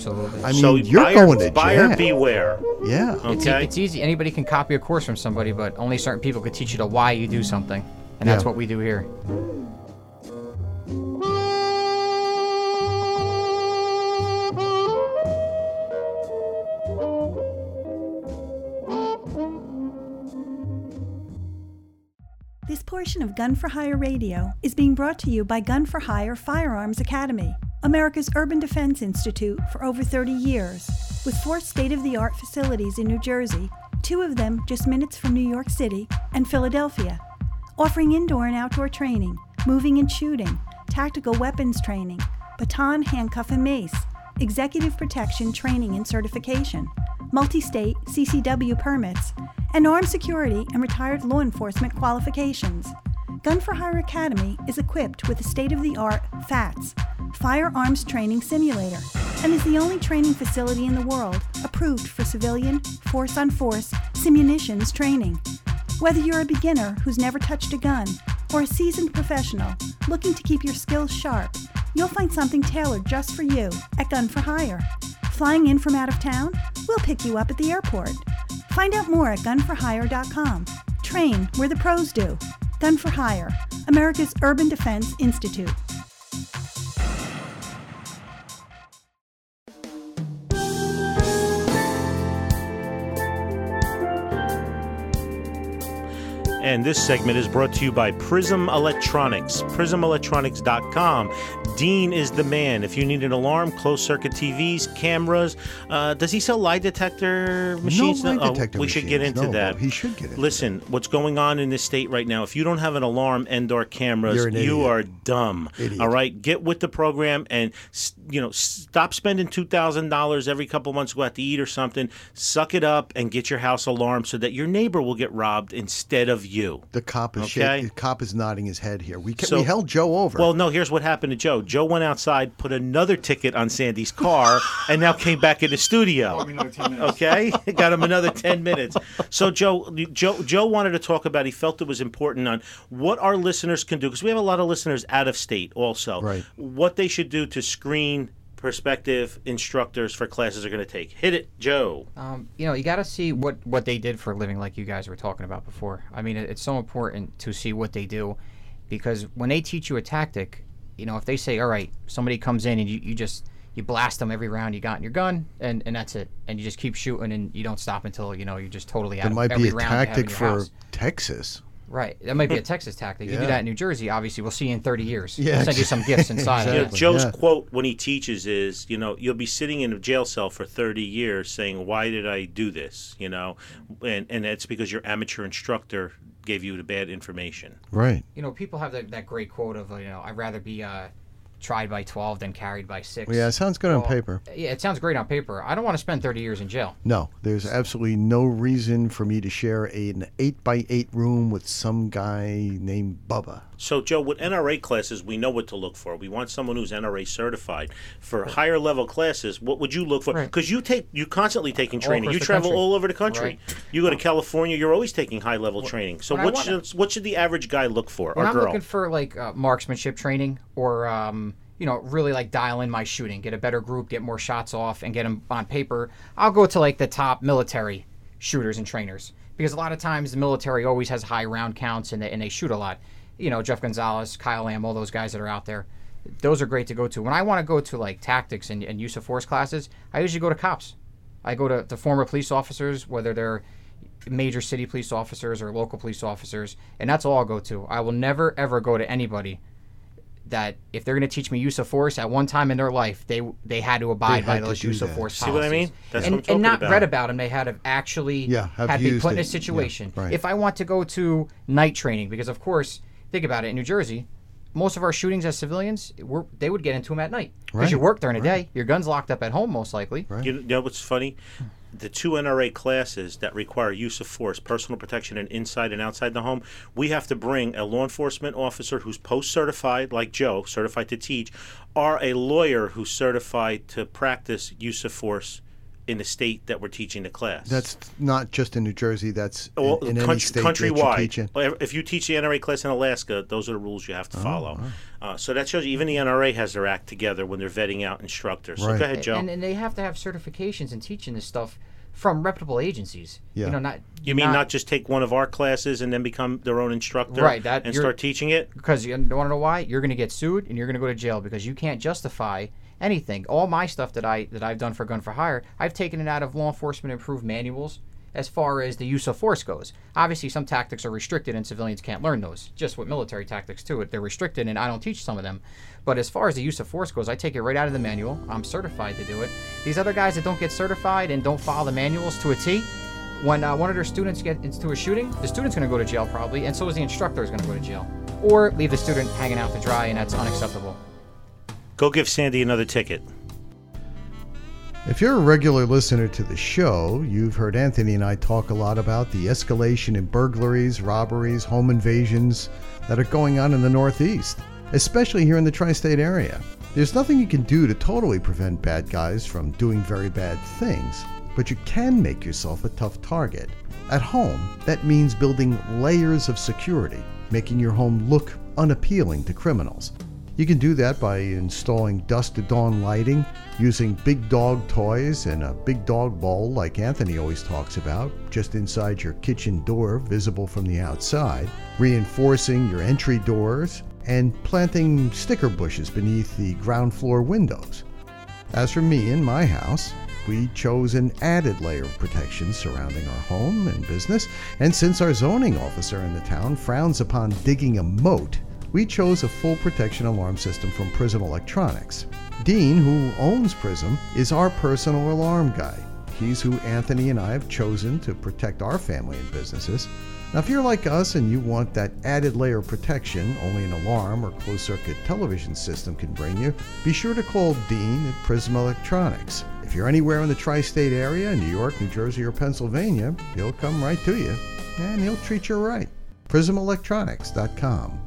E: Absolutely.
A: I mean,
C: So
A: you're going to
C: buyer
A: jail.
C: beware.
A: Yeah.
C: Okay.
E: It's easy. Anybody can copy a course from somebody, but only certain people could teach you the why you do something. And that's
A: Yeah.
E: what we do here.
B: This portion of Gun for Hire Radio is being brought to you by Gun for Hire Firearms Academy, America's Urban Defense Institute for over 30 years. With 4 state-of-the-art facilities in New Jersey, 2 of them just minutes from New York City and Philadelphia, offering indoor and outdoor training, moving and shooting, tactical weapons training, baton, handcuff, and mace, executive protection training and certification, multi-state CCW permits, and armed security and retired law enforcement qualifications. Gun for Hire Academy is equipped with a state-of-the-art FATS, Firearms Training Simulator, and is the only training facility in the world approved for civilian, force-on-force, simunitions training. Whether you're a beginner who's never touched a gun or a seasoned professional looking to keep your skills sharp, you'll find something tailored just for you at Gun for Hire. Flying in from out of town? We'll pick you up at the airport. Find out more at gunforhire.com. Train where the pros do. Gun for Hire, America's Urban Defense Institute.
C: And this segment is brought to you by Prism Electronics, prismelectronics.com. Dean is the man. If you need an alarm, closed-circuit TVs, cameras. Does he sell lie detector machines?
A: No lie detector
C: we should get
A: machines.
C: into
A: No,
C: that.
A: well, he should get into
C: Listen, what's going on in this state right now, if you don't have an alarm and/or cameras,
A: You're an
C: you
A: idiot.
C: are dumb.
A: Idiot.
C: All right? Get with the program and, stop spending $2,000 every couple months to go out to eat or something. Suck it up and get your house alarmed so that your neighbor will get robbed instead of you.
A: The cop is
C: Okay.
A: the cop is nodding his head here. We
C: So-
A: held Joe over.
C: Well, no, here's what happened to Joe. Joe went outside, put another ticket on Sandy's car, and now came back in the studio. Okay? Got him another 10 minutes. So Joe wanted to talk about, he felt it was important on what our listeners can do, because we have a lot of listeners out of state also.
A: Right.
C: What they should do to screen prospective instructors for classes they're going to take. Hit it, Joe.
E: You got to see what they did for a living, like you guys were talking about before. I mean, it's so important to see what they do, because when they teach you a tactic, if they say, all right, somebody comes in and you blast them every round you got in your gun, and that's it, and you just keep shooting and you don't stop until you're just totally out
A: there
E: of
A: might
E: every
A: be a
E: round you have in
A: tactic
E: your
A: for
E: house.
A: Texas.
E: Right, that might be a Texas tactic. You do
A: Yeah.
E: that in New Jersey, obviously, we'll see you in 30 years.
A: Yeah,
E: We'll send you some gifts inside.
A: exactly.
C: Joe's
A: Yeah.
C: quote when he teaches is, you'll be sitting in a jail cell for 30 years saying, why did I do this? And that's because your amateur instructor gave you the bad information.
A: Right.
E: People have that great quote of, I'd rather be tried by 12 than carried by 6.
A: Well, yeah, it sounds good on
E: Well,
A: paper.
E: Yeah, it sounds great on paper. I don't want to spend 30 years in jail.
A: No, there's absolutely no reason for me to share an 8x8 room with some guy named Bubba.
C: So, Joe, with NRA classes, we know what to look for. We want someone who's NRA certified. For higher level classes, what would you look for?
E: Right.
C: Because you're constantly taking
E: All
C: training.
E: across
C: You
E: the
C: travel
E: country.
C: all over the country.
E: Right.
C: You go to California, you're always taking high level training. So,
E: when I
C: what should the average guy look for?
E: When
C: Or
E: I'm
C: girl?
E: looking for marksmanship training, or really dial in my shooting, get a better group, get more shots off, and get them on paper, I'll go to the top military shooters and trainers, because a lot of times the military always has high round counts and they shoot a lot. Jeff Gonzalez, Kyle Lamb, all those guys that are out there, those are great to go to. When I want to go to tactics and use of force classes, I usually go to cops. I go to former police officers, whether they're major city police officers or local police officers, and that's all I'll go to. I will never ever go to anybody that, if they're going to teach me use of force, at one time in their life they had to abide by
A: had to
E: those
A: do
E: use of
A: that.
E: force
C: See what I mean?
E: policies.
C: That's
E: and,
C: what I'm talking
E: and not
C: about.
E: read about them. They had to actually
A: have
E: had to be
A: used
E: put in
A: it.
E: a situation.
A: Yeah, right.
E: If I want to go to night training, because of course, think about it, in New Jersey, most of our shootings as civilians, they would get into them at night. Because you
A: Right,
E: work during the day. Your gun's locked up at home, most likely.
A: Right.
C: You know what's funny? The 2 NRA classes that require use of force, personal protection, and inside and outside the home, we have to bring a law enforcement officer who's post-certified, like Joe, certified to teach, or a lawyer who's certified to practice use of force in the state that we're teaching the class.
A: That's not just in New Jersey. That's
C: well,
A: in any state
C: countrywide.
A: that you teach in.
C: If you teach the NRA class in Alaska, those are the rules you have to follow. So that shows you even the NRA has their act together when they're vetting out instructors. So
A: Right.
C: go ahead, Joe.
E: And they have to have certifications in teaching this stuff from reputable agencies.
A: Yeah.
E: You know, not
C: You mean not just take one of our classes and then become their own instructor
E: Right,
C: and start teaching it?
E: Because you want to know why? You're going to get sued and you're going to go to jail because you can't justify anything. All my stuff that I've done for Gun for Hire, I've taken it out of law enforcement approved manuals as far as the use of force goes. Obviously, some tactics are restricted and civilians can't learn those. Just with military tactics too, they're restricted and I don't teach some of them. But as far as the use of force goes, I take it right out of the manual. I'm certified to do it. These other guys that don't get certified and don't follow the manuals to a T, when one of their students get into a shooting, the student's going to go to jail probably, and so is the instructor is going to go to jail. Or leave the student hanging out to dry, and that's unacceptable.
C: Go give Sandy another ticket.
A: If you're a regular listener to the show, you've heard Anthony and I talk a lot about the escalation in burglaries, robberies, home invasions that are going on in the Northeast, especially here in the tri-state area. There's nothing you can do to totally prevent bad guys from doing very bad things, but you can make yourself a tough target. At home, that means building layers of security, making your home look unappealing to criminals. You can do that by installing dusk to dawn lighting, using big dog toys and a big dog bowl like Anthony always talks about, just inside your kitchen door, visible from the outside, reinforcing your entry doors, and planting sticker bushes beneath the ground floor windows. As for me in my house, we chose an added layer of protection surrounding our home and business, and since our zoning officer in the town frowns upon digging a moat, we chose a full protection alarm system from Prism Electronics. Dean, who owns Prism, is our personal alarm guy. He's who Anthony and I have chosen to protect our family and businesses. Now, if you're like us and you want that added layer of protection only an alarm or closed-circuit television system can bring you, be sure to call Dean at Prism Electronics. If you're anywhere in the tri-state area, New York, New Jersey, or Pennsylvania, he'll come right to you, and he'll treat you right. PrismElectronics.com.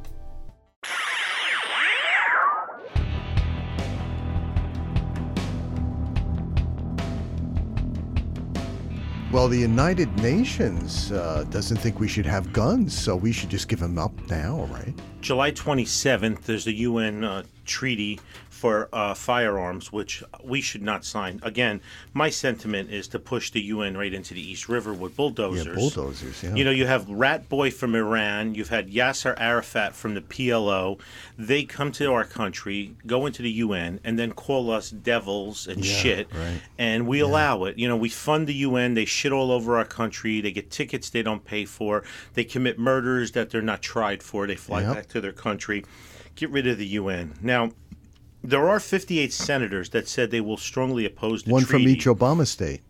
A: Well, the United Nations doesn't think we should have guns, so we should just give them up now, right?
C: July 27th, there's the UN treaty for firearms, which we should not sign. Again, my sentiment is to push the UN right into the East River with bulldozers.
A: Yeah, bulldozers, yeah.
C: You know, you have Rat Boy from Iran, you've had Yasser Arafat from the PLO. They come to our country, go into the UN, and then call us devils and shit.
A: Right.
C: And we allow it. You know, we fund the UN, they shit all over our country, they get tickets they don't pay for, they commit murders that they're not tried for, they fly back to their country. Get rid of the UN. Now, there are 58 senators that said they will strongly oppose the
A: One
C: treaty.
A: from each Obama state.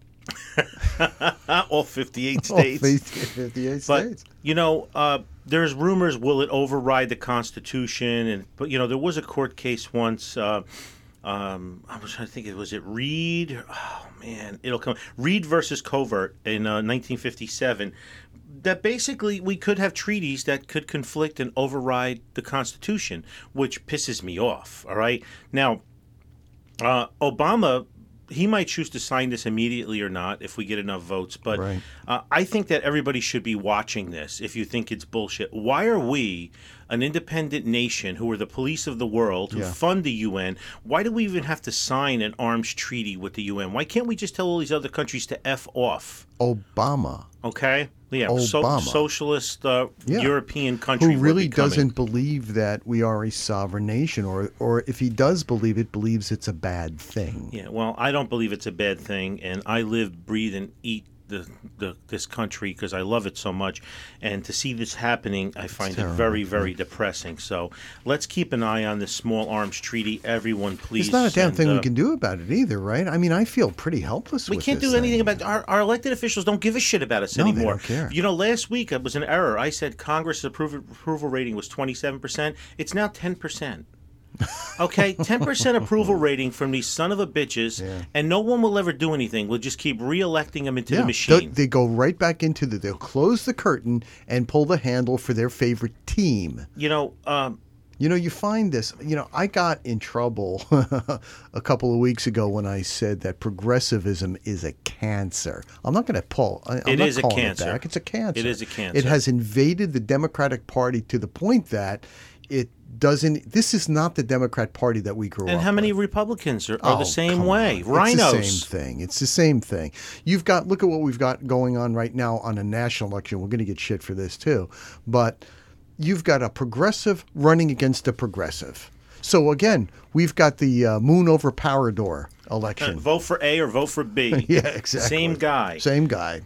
C: All 58 states.
A: All 58
C: But,
A: states.
C: you know, there's rumors, will it override the Constitution? But, you know, there was a court case once. I was trying to think, was it Reed? Oh, man, it'll come. Reed versus Covert in 1957. That basically we could have treaties that could conflict and override the Constitution, which pisses me off, all right? Now, Obama, he might choose to sign this immediately or not if we get enough votes, but
A: Right.
C: I think that everybody should be watching this if you think it's bullshit. Why are we, an independent nation who are the police of the world, who fund the UN, why do we even have to sign an arms treaty with the UN? Why can't we just tell all these other countries to F off?
A: Obama,
C: Okay? Yeah,
A: Obama.
C: socialist European country.
A: who
C: we're
A: really
C: becoming.
A: doesn't believe that we are a sovereign nation, or if he does believe it, believes it's a bad thing.
C: Yeah, well, I don't believe it's a bad thing, and I live, breathe, and eat this country because I love it so much. And to see this happening, I find it very, very depressing. So let's keep an eye on this small arms treaty. Everyone, please.
A: There's not a damn
C: And,
A: thing we can do about it either, right? I mean, I feel pretty helpless
C: We
A: with
C: can't
A: this
C: do anything
A: thing.
C: about our elected officials. Don't give a shit about us
A: No, they
C: anymore.
A: don't care.
C: You know, last week it was an error. I said Congress's approval rating was 27%. It's now 10%. Okay, 10% approval rating from these son of a bitches, and no one will ever do anything. We'll just keep re-electing them into the machine.
A: They go right back into they'll close the curtain and pull the handle for their favorite team.
C: You know,
A: You know, you find this, I got in trouble a couple of weeks ago when I said that progressivism is a cancer. I'm not going to pull.
C: It is a
A: calling
C: cancer.
A: It back. It's a cancer.
C: It is a cancer.
A: It has invaded the Democratic Party to the point that it doesn't. This is not the Democrat Party that we grew up with.
C: And how many Republicans are the same
A: come
C: way?
A: on.
C: Rhinos.
A: It's the same thing. It's the same thing. Look at what we've got going on right now on a national election. We're going to get shit for this too. But you've got a progressive running against a progressive. So again, we've got the moon over power door election.
C: Vote for A or vote for B.
A: Yeah, exactly.
C: Same guy.
A: Same guy.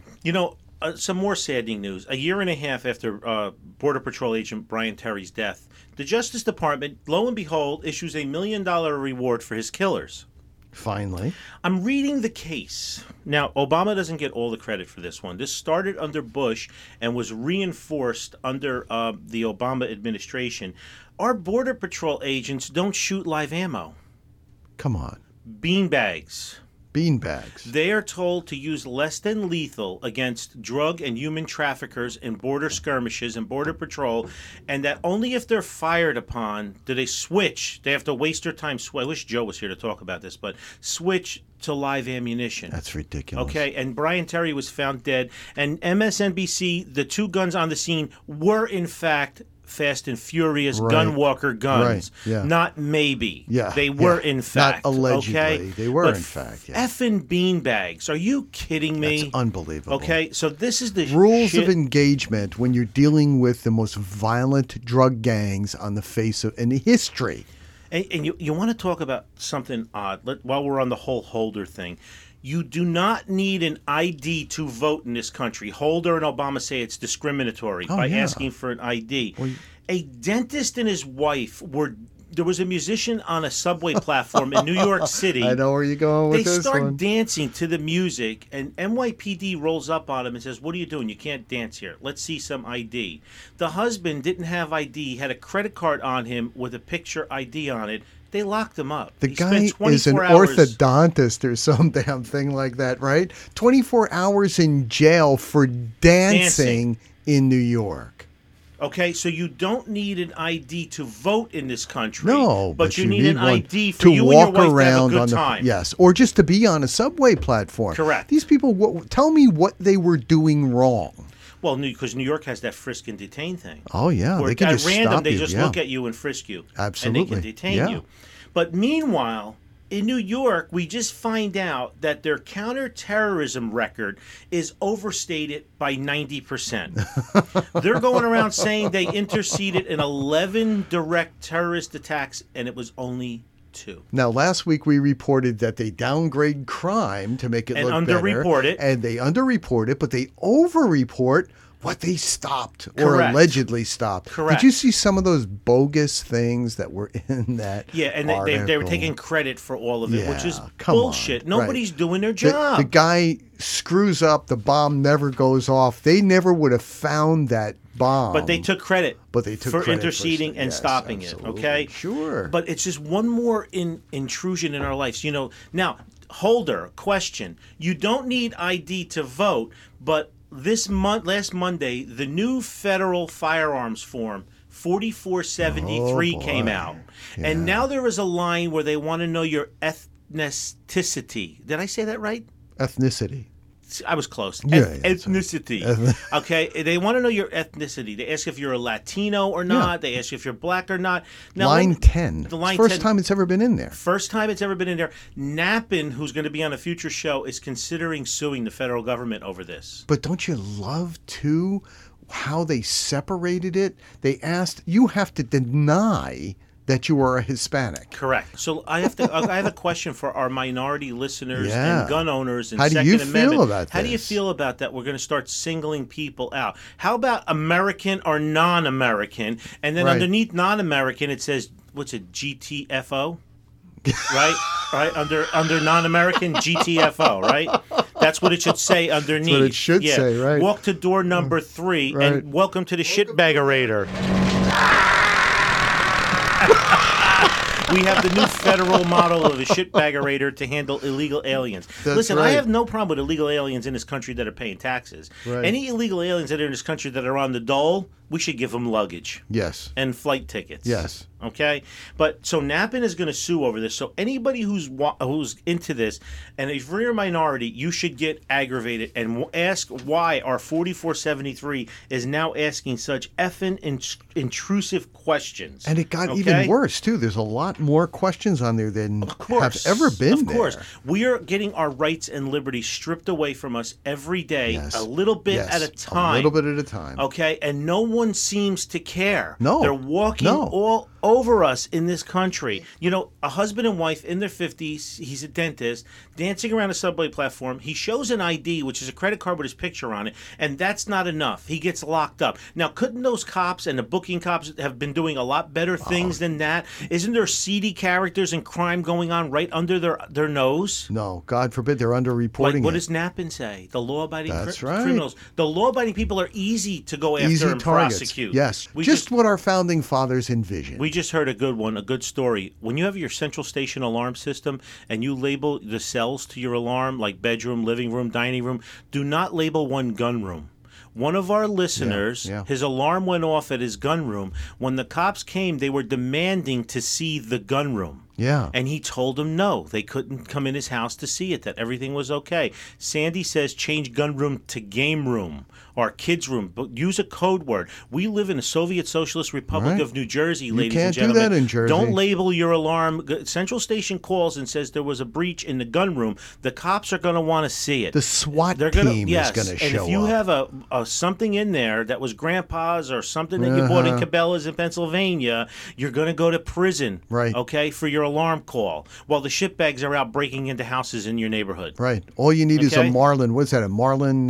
C: Some more saddening news. A year and a half after Border Patrol agent Brian Terry's death, the Justice Department, lo and behold, issues $1 million reward for his killers.
A: Finally.
C: I'm reading the case. Now, Obama doesn't get all the credit for this one. This started under Bush and was reinforced under the Obama administration. Our Border Patrol agents don't shoot live ammo.
A: Come on.
C: Beanbags.
A: Beanbags.
C: They are told to use less than lethal against drug and human traffickers in border skirmishes and border patrol, and that only if they're fired upon do they switch. They have to waste their time. I wish Joe was here to talk about this, but switch to live ammunition.
A: That's ridiculous.
C: Okay, and Brian Terry was found dead, and MSNBC, the two guns on the scene were in fact Fast and Furious Gunwalker guns.
A: Right. Yeah.
C: Not maybe.
A: Yeah.
C: They were in fact.
A: Not allegedly.
C: Okay?
A: They were
C: But
A: in fact. Yeah.
C: Effing beanbags. Are you kidding me?
A: That's unbelievable.
C: Okay, so this is the
A: rules
C: shit.
A: of engagement when you're dealing with the most violent drug gangs on the face of in history.
C: And you want to talk about something odd while we're on the whole Holder thing. You do not need an ID to vote in this country. Holder and Obama say it's discriminatory by asking for an ID. A dentist and his wife there was a musician on a subway platform in New York City.
A: I know where you're going with this
C: They start
A: one.
C: dancing to the music, and NYPD rolls up on him and says, "What are you doing? You can't dance here. Let's see some ID." The husband didn't have ID. He had a credit card on him with a picture ID on it. They locked him up.
A: The
C: He
A: guy
C: spent 24
A: is an
C: hours.
A: orthodontist or some damn thing like that, right? 24 hours in jail for dancing in New York.
C: Okay, so you don't need an ID to vote in this country.
A: No,
C: but you need an
A: one
C: ID for
A: to
C: you
A: walk
C: and your wife
A: around
C: to have a
A: on
C: good time.
A: yes, or just to be on a subway platform.
C: Correct.
A: These people, tell me what they were doing wrong.
C: Well, because New York has that frisk and detain thing.
A: Oh yeah,
C: Where
A: they can
C: at
A: just
C: random
A: stop
C: they
A: you.
C: just
A: Yeah.
C: look at you and frisk you.
A: Absolutely.
C: And they can detain
A: Yeah.
C: you. But meanwhile, in New York, we just find out that their counterterrorism record is overstated by 90%. They're going around saying they interceded in 11 direct terrorist attacks, and it was only 2.
A: Now, last week we reported that they downgrade crime to make it
C: And
A: look better.
C: underreport it.
A: And they underreport it, but they overreport what they stopped or
C: Correct.
A: allegedly stopped.
C: Correct.
A: Did you see some of those bogus things that were in that
C: Yeah, and they were
A: article?
C: taking credit for all of it, which is
A: Yeah, come
C: bullshit.
A: on.
C: Nobody's
A: Right.
C: doing their job.
A: The guy screws up, the bomb never goes off. They never would have found that bomb.
C: But they took credit
A: for credit
C: interceding and
A: yes,
C: stopping
A: absolutely.
C: it, okay?
A: Sure.
C: But it's just one more intrusion in our lives. Now, Holder, question. You don't need ID to vote, but last Monday, the new federal firearms form 4473 came out. And now there is a line where they want to know your ethnicity. Did I say that right?
A: Ethnicity.
C: I was close.
A: Yeah,
C: Ethnicity. Okay, they want to know your ethnicity. They ask if you're a Latino or not. They ask if you're black or not. Now,
A: line 10.
C: The line
A: First
C: 10
A: time it's ever been in there.
C: First time it's ever been in there. Nappin, who's going to be on a future show, is considering suing the federal government over this.
A: But don't you love, too, how they separated it? They asked, you have to deny that you are a Hispanic.
C: Correct. So I have a question for our minority listeners
A: Yeah.
C: and gun owners and
A: How do
C: Second
A: you
C: Amendment.
A: feel about
C: How do you
A: this?
C: feel about that? We're going to start singling people out. How about American or non-American? And then
A: Right.
C: underneath non-American, it says, what's it, GTFO? Right? Right? Under non-American, GTFO, right? That's what it should say underneath.
A: That's what it should say, right.
C: Walk to door number 3
A: Right.
C: and welcome to the shitbaggerator. We have the new federal model of a shitbaggerator to handle illegal aliens.
A: That's
C: Listen, I
A: right.
C: have no problem with illegal aliens in this country that are paying taxes.
A: Right.
C: Any illegal aliens that are in this country that are on the dole, we should give them luggage
A: Yes.
C: and flight tickets.
A: Yes.
C: Okay, but so Nappen is going to sue over this. So anybody who's into this, and if you're a minority, you should get aggravated and ask why our 4473 is now asking such effing intrusive questions.
A: And it got even worse too. There's a lot more questions on there than have ever been.
C: Of course, we are getting our rights and liberties stripped away from us every day, a little bit at a time.
A: A little bit at a time.
C: Okay, and no one seems to care.
A: No,
C: they're walking all over us in this country. You know, a husband and wife in their 50s, he's a dentist, dancing around a subway platform. He shows an ID, which is a credit card with his picture on it, and that's not enough. He gets locked up. Now, couldn't those cops and the booking cops have been doing a lot better things than that? Isn't there seedy characters and crime going on right under their nose?
A: No, God forbid they're underreporting
C: Like, what does Nappen say? The law-abiding
A: right.
C: criminals. The law-abiding people are easy to go after
A: Easy
C: and
A: targets.
C: prosecute.
A: Yes, just what our founding fathers envisioned.
C: We just heard a good one, a good story. When you have your central station alarm system and you label the cells to your alarm, like bedroom, living room, dining room, do not label one gun room. One of our listeners, his alarm went off at his gun room. When the cops came, they were demanding to see the gun room.
A: Yeah.
C: And he told them no, they couldn't come in his house to see it, that everything was okay. Sandy says change gun room to game room or kids room, but use a code word. We live in a Soviet Socialist Republic of New Jersey, ladies and gentlemen.
A: You can't do that in Jersey.
C: Don't label your alarm. Central Station calls and says there was a breach in the gun room. The cops are going to want to see it.
A: The SWAT team is going to show up.
C: And if you have a something in there that was Grandpa's or something that you bought in Cabela's in Pennsylvania, you're going to go to prison,
A: right?
C: Okay, for your alarm call, while the shitbags are out breaking into houses in your neighborhood.
A: Right. All you need is a Marlin. What's that? A Marlin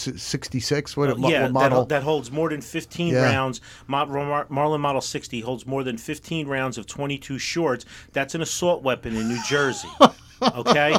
A: 66? What model?
C: That holds more than 15 rounds. Marlin Model 60 holds more than 15 rounds of 22 shorts. That's an assault weapon in New Jersey. Okay,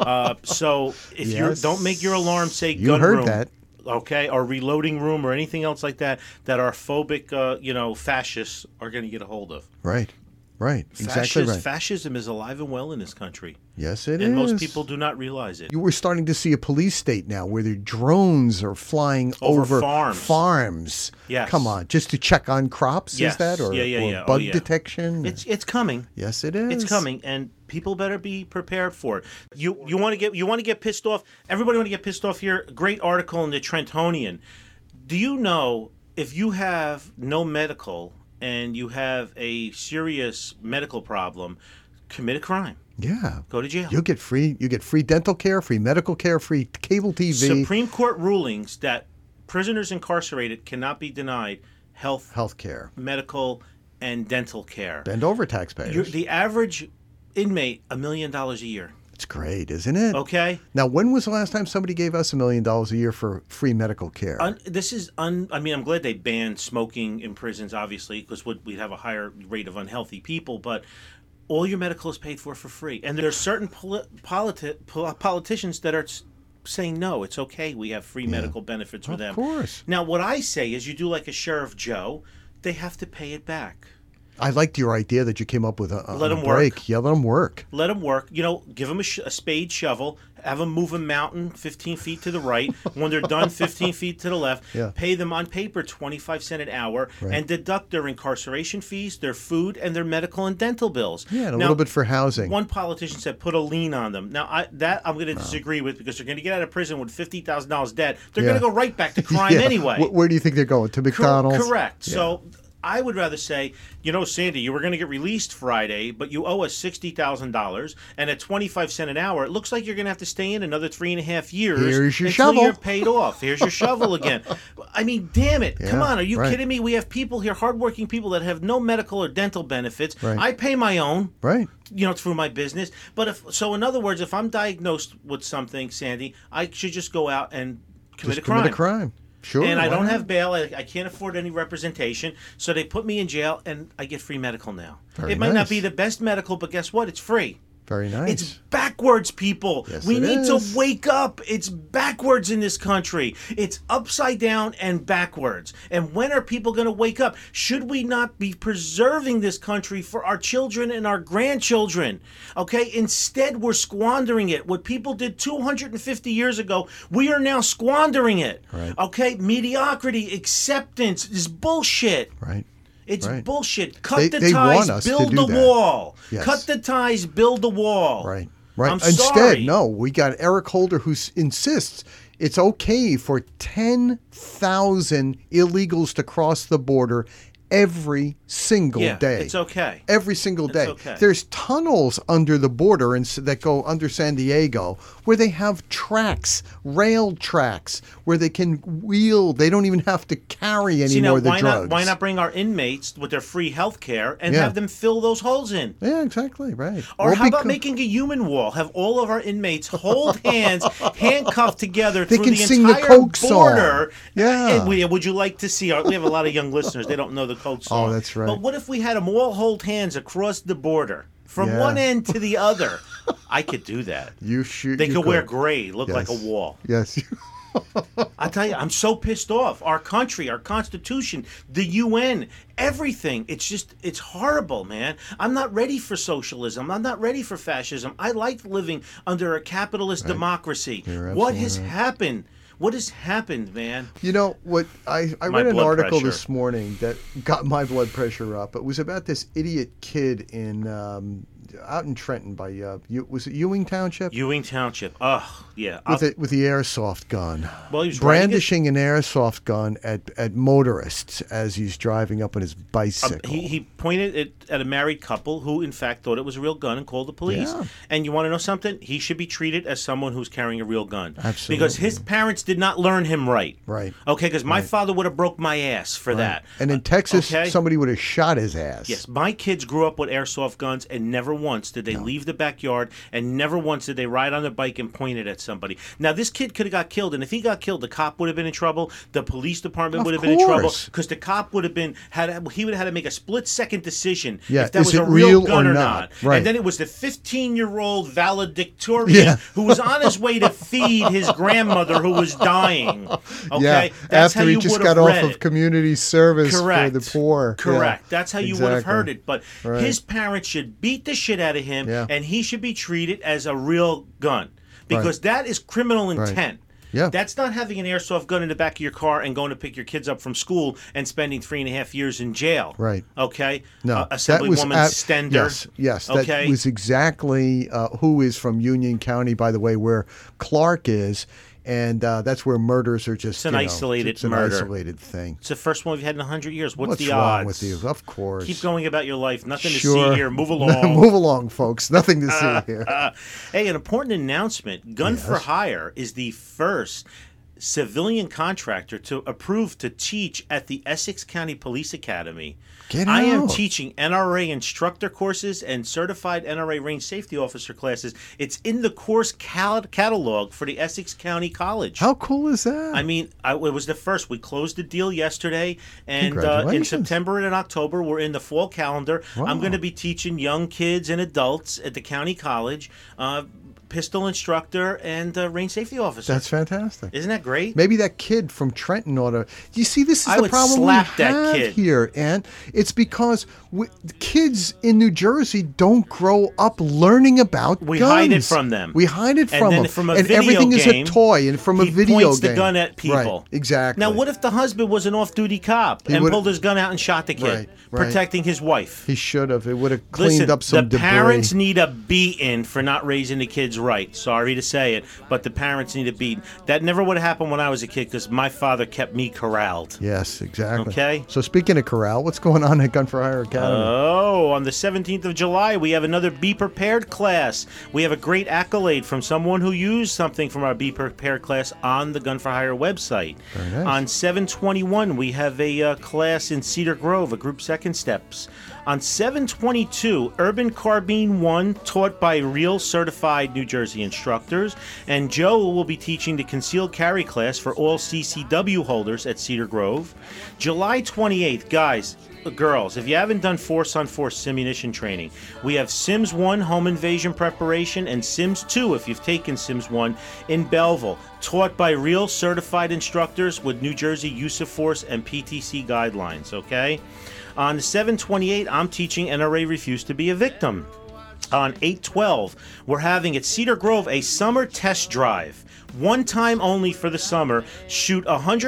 C: so if you don't make your alarm say gun room. You heard that. Okay, or reloading room or anything else like that our phobic, fascists are going to get a hold of.
A: Right. Right, exactly right.
C: Fascism is alive and well in this country.
A: Yes, it is.
C: And most people do not realize it.
A: You were starting to see a police state now where the drones are flying over farms.
C: Yes.
A: Come on, just to check on crops,
C: yes.
A: is that? Or, or bug detection?
C: It's coming.
A: Yes, it is.
C: It's coming, and people better be prepared for it. You want to get pissed off? Everybody want to get pissed off here? Great article in the Trentonian. Do you know if you have no medical and you have a serious medical problem, commit a crime?
A: Yeah.
C: Go to jail.
A: You get free dental care, free medical care, free cable TV.
C: Supreme Court rulings that prisoners incarcerated cannot be denied health care, medical, and dental care.
A: Bend over, taxpayers.
C: The average inmate, $1 million a year.
A: It's great, isn't it?
C: Okay.
A: Now, when was the last time somebody gave us $1 million a year for free medical care?
C: I'm glad they banned smoking in prisons, obviously, because we'd have a higher rate of unhealthy people, but all your medical is paid for free. And there are certain politicians that are saying, no, it's okay, we have free medical benefits for them.
A: Of course.
C: Now, what I say is you do like a Sheriff Joe, they have to pay it back.
A: I liked your idea that you came up with
C: let them
A: break.
C: Work.
A: Yeah, let them work.
C: Let them work. Give them a spade shovel. Have them move a mountain 15 feet to the right. When they're done, 15 feet to the left.
A: Yeah.
C: Pay them on paper 25 cents an hour and deduct their incarceration fees, their food, and their medical and dental bills.
A: Yeah, and a little bit for housing. One
C: politician said put a lien on them. Now, I'm going to disagree with, because they're going to get out of prison with $50,000 debt. They're going to go right back to crime anyway.
A: Where do you think they're going? To McDonald's?
C: Correct. Yeah. So I would rather say, Sandy, you were going to get released Friday, but you owe us $60,000, and at 25 cents an hour, it looks like you're going to have to stay in another 3.5 years.
A: Here's your
C: until
A: shovel.
C: You're paid off. Here's your shovel again. I mean, damn it. Come on. Are you kidding me? We have people here, hardworking people that have no medical or dental benefits.
A: Right.
C: I pay my own.
A: Right.
C: Through my business. But in other words, if I'm diagnosed with something, Sandy, I should just go out and commit a crime.
A: Sure.
C: And I don't have bail. I can't afford any representation. So they put me in jail, and I get free medical now.
A: Very
C: it might not be the best medical, but guess what? It's free.
A: Very nice.
C: It's backwards, people.
A: Yes,
C: we
A: it
C: need
A: is.
C: to wake up. It's backwards in this country. It's upside down and backwards. And when are people going to wake up? Should we not be preserving this country for our children and our grandchildren? Okay? Instead, we're squandering it. What people did 250 years ago, we are now squandering it.
A: Right.
C: Okay? Mediocrity, acceptance is bullshit.
A: Right.
C: It's
A: Right.
C: bullshit. Cut
A: They-
C: the
A: they
C: ties,
A: want us to
C: build
A: do
C: the
A: that.
C: wall.
A: Yes.
C: Cut the ties, build the wall.
A: Right. Right.
C: I'm
A: Instead,
C: sorry.
A: no, we got Eric Holder who insists it's okay for 10,000 illegals to cross the border every single
C: Yeah,
A: day.
C: it's okay.
A: Every single day.
C: okay.
A: There's tunnels under the border that go under San Diego where they have tracks, rail tracks, where they can wheel. They don't even have to carry
C: See, now,
A: anymore the
C: why
A: drugs.
C: why not bring our inmates with their free health care and
A: Yeah.
C: have them fill those holes in?
A: Yeah, exactly. Right.
C: Or how about
A: becau-
C: making a human wall? Have all of our inmates hold hands, handcuffed together
A: They
C: through
A: can
C: the
A: sing the
C: entire
A: Coke song.
C: border.
A: Yeah.
C: And would you like to see we have a lot of young listeners. They don't know the Coke song.
A: Oh, that's right.
C: But what if we had them all hold hands across the border from
A: Yeah.
C: one end to the other? I could do that.
A: You shoot.
C: They
A: you
C: could wear gray, look like a
A: Yes.
C: wall.
A: Yes.
C: I tell you, I'm so pissed off. Our country, our Constitution, the UN, everything. It's horrible, man. I'm not ready for socialism. I'm not ready for fascism. I like living under a capitalist democracy.
A: You're
C: What
A: absolutely
C: has
A: right.
C: happened? What has happened, man?
A: You know what? I
C: My
A: read an
C: blood
A: article
C: pressure.
A: this morning that got my blood pressure up. It was about this idiot kid in out in Trenton by was it Ewing Township?
C: Ewing Township. Ugh, yeah.
A: with the airsoft gun.
C: Well, he was riding it-
A: brandishing an airsoft gun at motorists as he's driving up on his bicycle.
C: He pointed it at a married couple who, in fact, thought it was a real gun and called the police.
A: Yeah.
C: And you want to know something? He should be treated as someone who's carrying a real gun.
A: Absolutely.
C: Because his parents did not learn him right.
A: Right.
C: Okay, because my father would have broke my ass for that.
A: And in Texas,
C: okay?
A: somebody would have shot his ass.
C: Yes, my kids grew up with airsoft guns, and never once did they leave the backyard, and never once did they ride on their bike and point it at somebody. Now, this kid could have got killed, and if he got killed, the cop would have been in trouble. The police department
A: Of
C: would have been in trouble
A: course.
C: because the cop would have been he would have had to make a split-second decision
A: Yeah,
C: if that
A: is
C: was
A: it
C: a real
A: real
C: gun
A: or
C: or
A: not?
C: not.
A: Right.
C: And then it was the 15-year-old valedictorian
A: Yeah.
C: who was on his way to feed his grandmother who was dying. Okay,
A: Yeah,
C: that's
A: after
C: how
A: he
C: you
A: just
C: would have
A: got off
C: read
A: of
C: it.
A: community service
C: Correct.
A: for the poor.
C: Correct.
A: Yeah,
C: That's how you would have heard
A: exactly.
C: it. But
A: Right.
C: his parents should beat the shit out of him,
A: Yeah.
C: and he should be treated as a real gun because that is criminal intent.
A: Yeah.
C: That's not having an airsoft gun in the back of your car and going to pick your kids up from school and spending 3.5 years in jail.
A: Right.
C: Okay.
A: No,
C: Assemblywoman Stender.
A: Yes,
C: Okay.
A: that was exactly who is from Union County, by the way, where Clark is, and that's where murders are just
C: It's an isolated
A: it's an
C: murder.
A: isolated thing.
C: It's the first one we've had in 100 years. What's
A: What's
C: the
A: wrong
C: odds?
A: with you? Of course.
C: Keep going about your life. Nothing to
A: Sure.
C: see here. Move along.
A: Move along, folks. Nothing to see here.
C: Hey, an important announcement. Gun for Hire is the first civilian contractor to approve to teach at the Essex County Police Academy.
A: Get
C: I am
A: out.
C: teaching NRA instructor courses and certified NRA range safety officer classes. It's in the course catalog for the Essex County College.
A: How cool is that?
C: I mean, it was the first. We closed the deal yesterday, and in
A: Congratulations.
C: September and in October, we're in the fall calendar.
A: Wow.
C: I'm going to be teaching young kids and adults at the county college, pistol instructor and range safety officer.
A: That's fantastic.
C: Isn't that great?
A: Maybe that kid from Trenton ought to. You see, this is
C: I
A: the
C: would
A: problem
C: slap
A: we
C: that
A: have
C: kid.
A: here, and it's because kids in New Jersey don't grow up learning about
C: We
A: guns.
C: hide it from them.
A: We hide it
C: And
A: from
C: then
A: them,
C: from a
A: and
C: video
A: everything is a
C: game,
A: toy, and from a
C: he
A: video
C: points
A: game.
C: the gun at people.
A: Right, exactly.
C: Now, what if the husband was an off-duty cop and
A: would've-
C: pulled his gun out and shot the kid,
A: Right, right.
C: protecting his wife?
A: He should have. It would have cleaned
C: Listen,
A: up some
C: the
A: debris.
C: parents need a beating for not raising the kids right. Sorry to say it, but the parents need a beating. That never would have happened when I was a kid because my father kept me corralled.
A: Yes, exactly.
C: Okay.
A: So speaking of corral, what's going on at Gun for Hire Academy?
C: Oh, on the 17th of July, we have another Be Prepared class. We have a great accolade from someone who used something from our Be Prepared class on the Gun for Hire website.
A: Very nice.
C: On 7/21, we have a class in Cedar Grove, a group second steps. On 7/22, Urban Carbine 1, taught by real certified New Jersey instructors, and Joe will be teaching the concealed carry class for all CCW holders at Cedar Grove. July 28th, guys, girls, if you haven't done Force-on-Force simunition training, we have Sims 1 home invasion preparation and Sims 2, if you've taken Sims 1, in Belleville, taught by real certified instructors with New Jersey use of force and PTC guidelines, okay? On 7/28, I'm teaching NRA Refuse to be a Victim. On 8/12, we're having at Cedar Grove a summer test drive. One time only for the summer. Shoot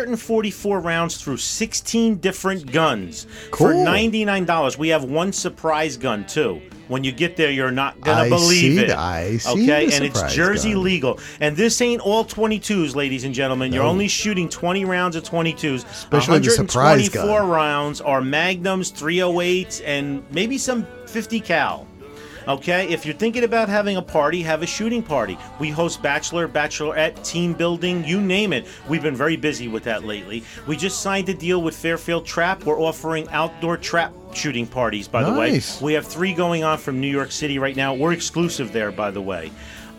C: 144 rounds through 16 different guns for $99. We have one surprise gun, too. When you get there, you're not going to believe it.
A: I see.
C: Okay, and it's Jersey legal. And this ain't all 22s, ladies and gentlemen. You're only shooting 20 rounds of 22s.
A: Especially the surprise gun.
C: 124 rounds are Magnums, 308s, and maybe some 50 cal. Okay, if you're thinking about having a party, have a shooting party. We host bachelor, bachelorette, team building, you name it. We've been very busy with that lately. We just signed a deal with Fairfield Trap. We're offering outdoor trap shooting parties, by the way. We have 3 going on from New York City right now. We're exclusive there, by the way.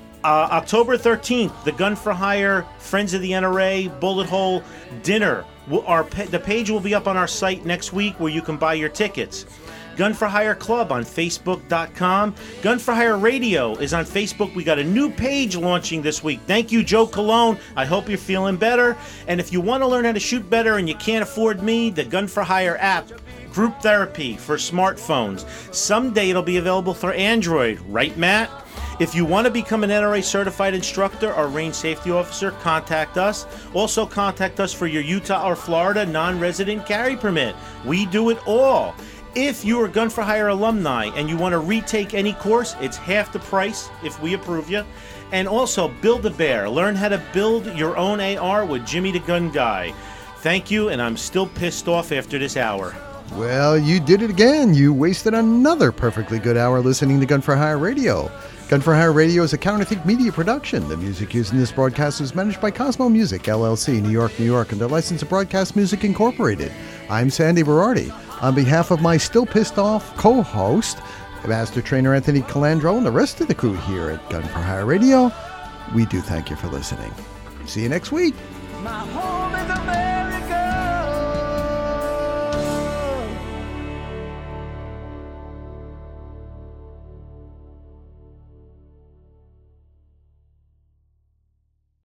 C: October 13th, the Gun for Hire, Friends of the NRA, Bullet Hole Dinner. The page will be up on our site next week where you can buy your tickets. Gun for Hire Club on Facebook.com. Gun for Hire Radio is on Facebook. We got a new page launching this week. Thank you, Joe Colon. I hope you're feeling better. And if you want to learn how to shoot better and you can't afford me, the Gun for Hire app, group therapy for smartphones. Someday it'll be available for Android. Right, Matt? If you want to become an NRA certified instructor or range safety officer, contact us. Also contact us for your Utah or Florida non-resident carry permit. We do it all. If you are Gun for Hire alumni and you want to retake any course, it's half the price if we approve you. And also, Build-A-Bear. Learn how to build your own AR with Jimmy the Gun Guy. Thank you, and I'm still pissed off after this hour.
A: Well, you did it again. You wasted another perfectly good hour listening to Gun for Hire Radio. Gun for Hire Radio is a Counterthink media production. The music used in this broadcast is managed by Cosmo Music, LLC, New York, New York, and their license of Broadcast Music Incorporated. I'm Sandy Berardi. On behalf of my still pissed off co-host, Master Trainer Anthony Calandro, and the rest of the crew here at Gun for Hire Radio, we do thank you for listening. See you next week.
F: My home is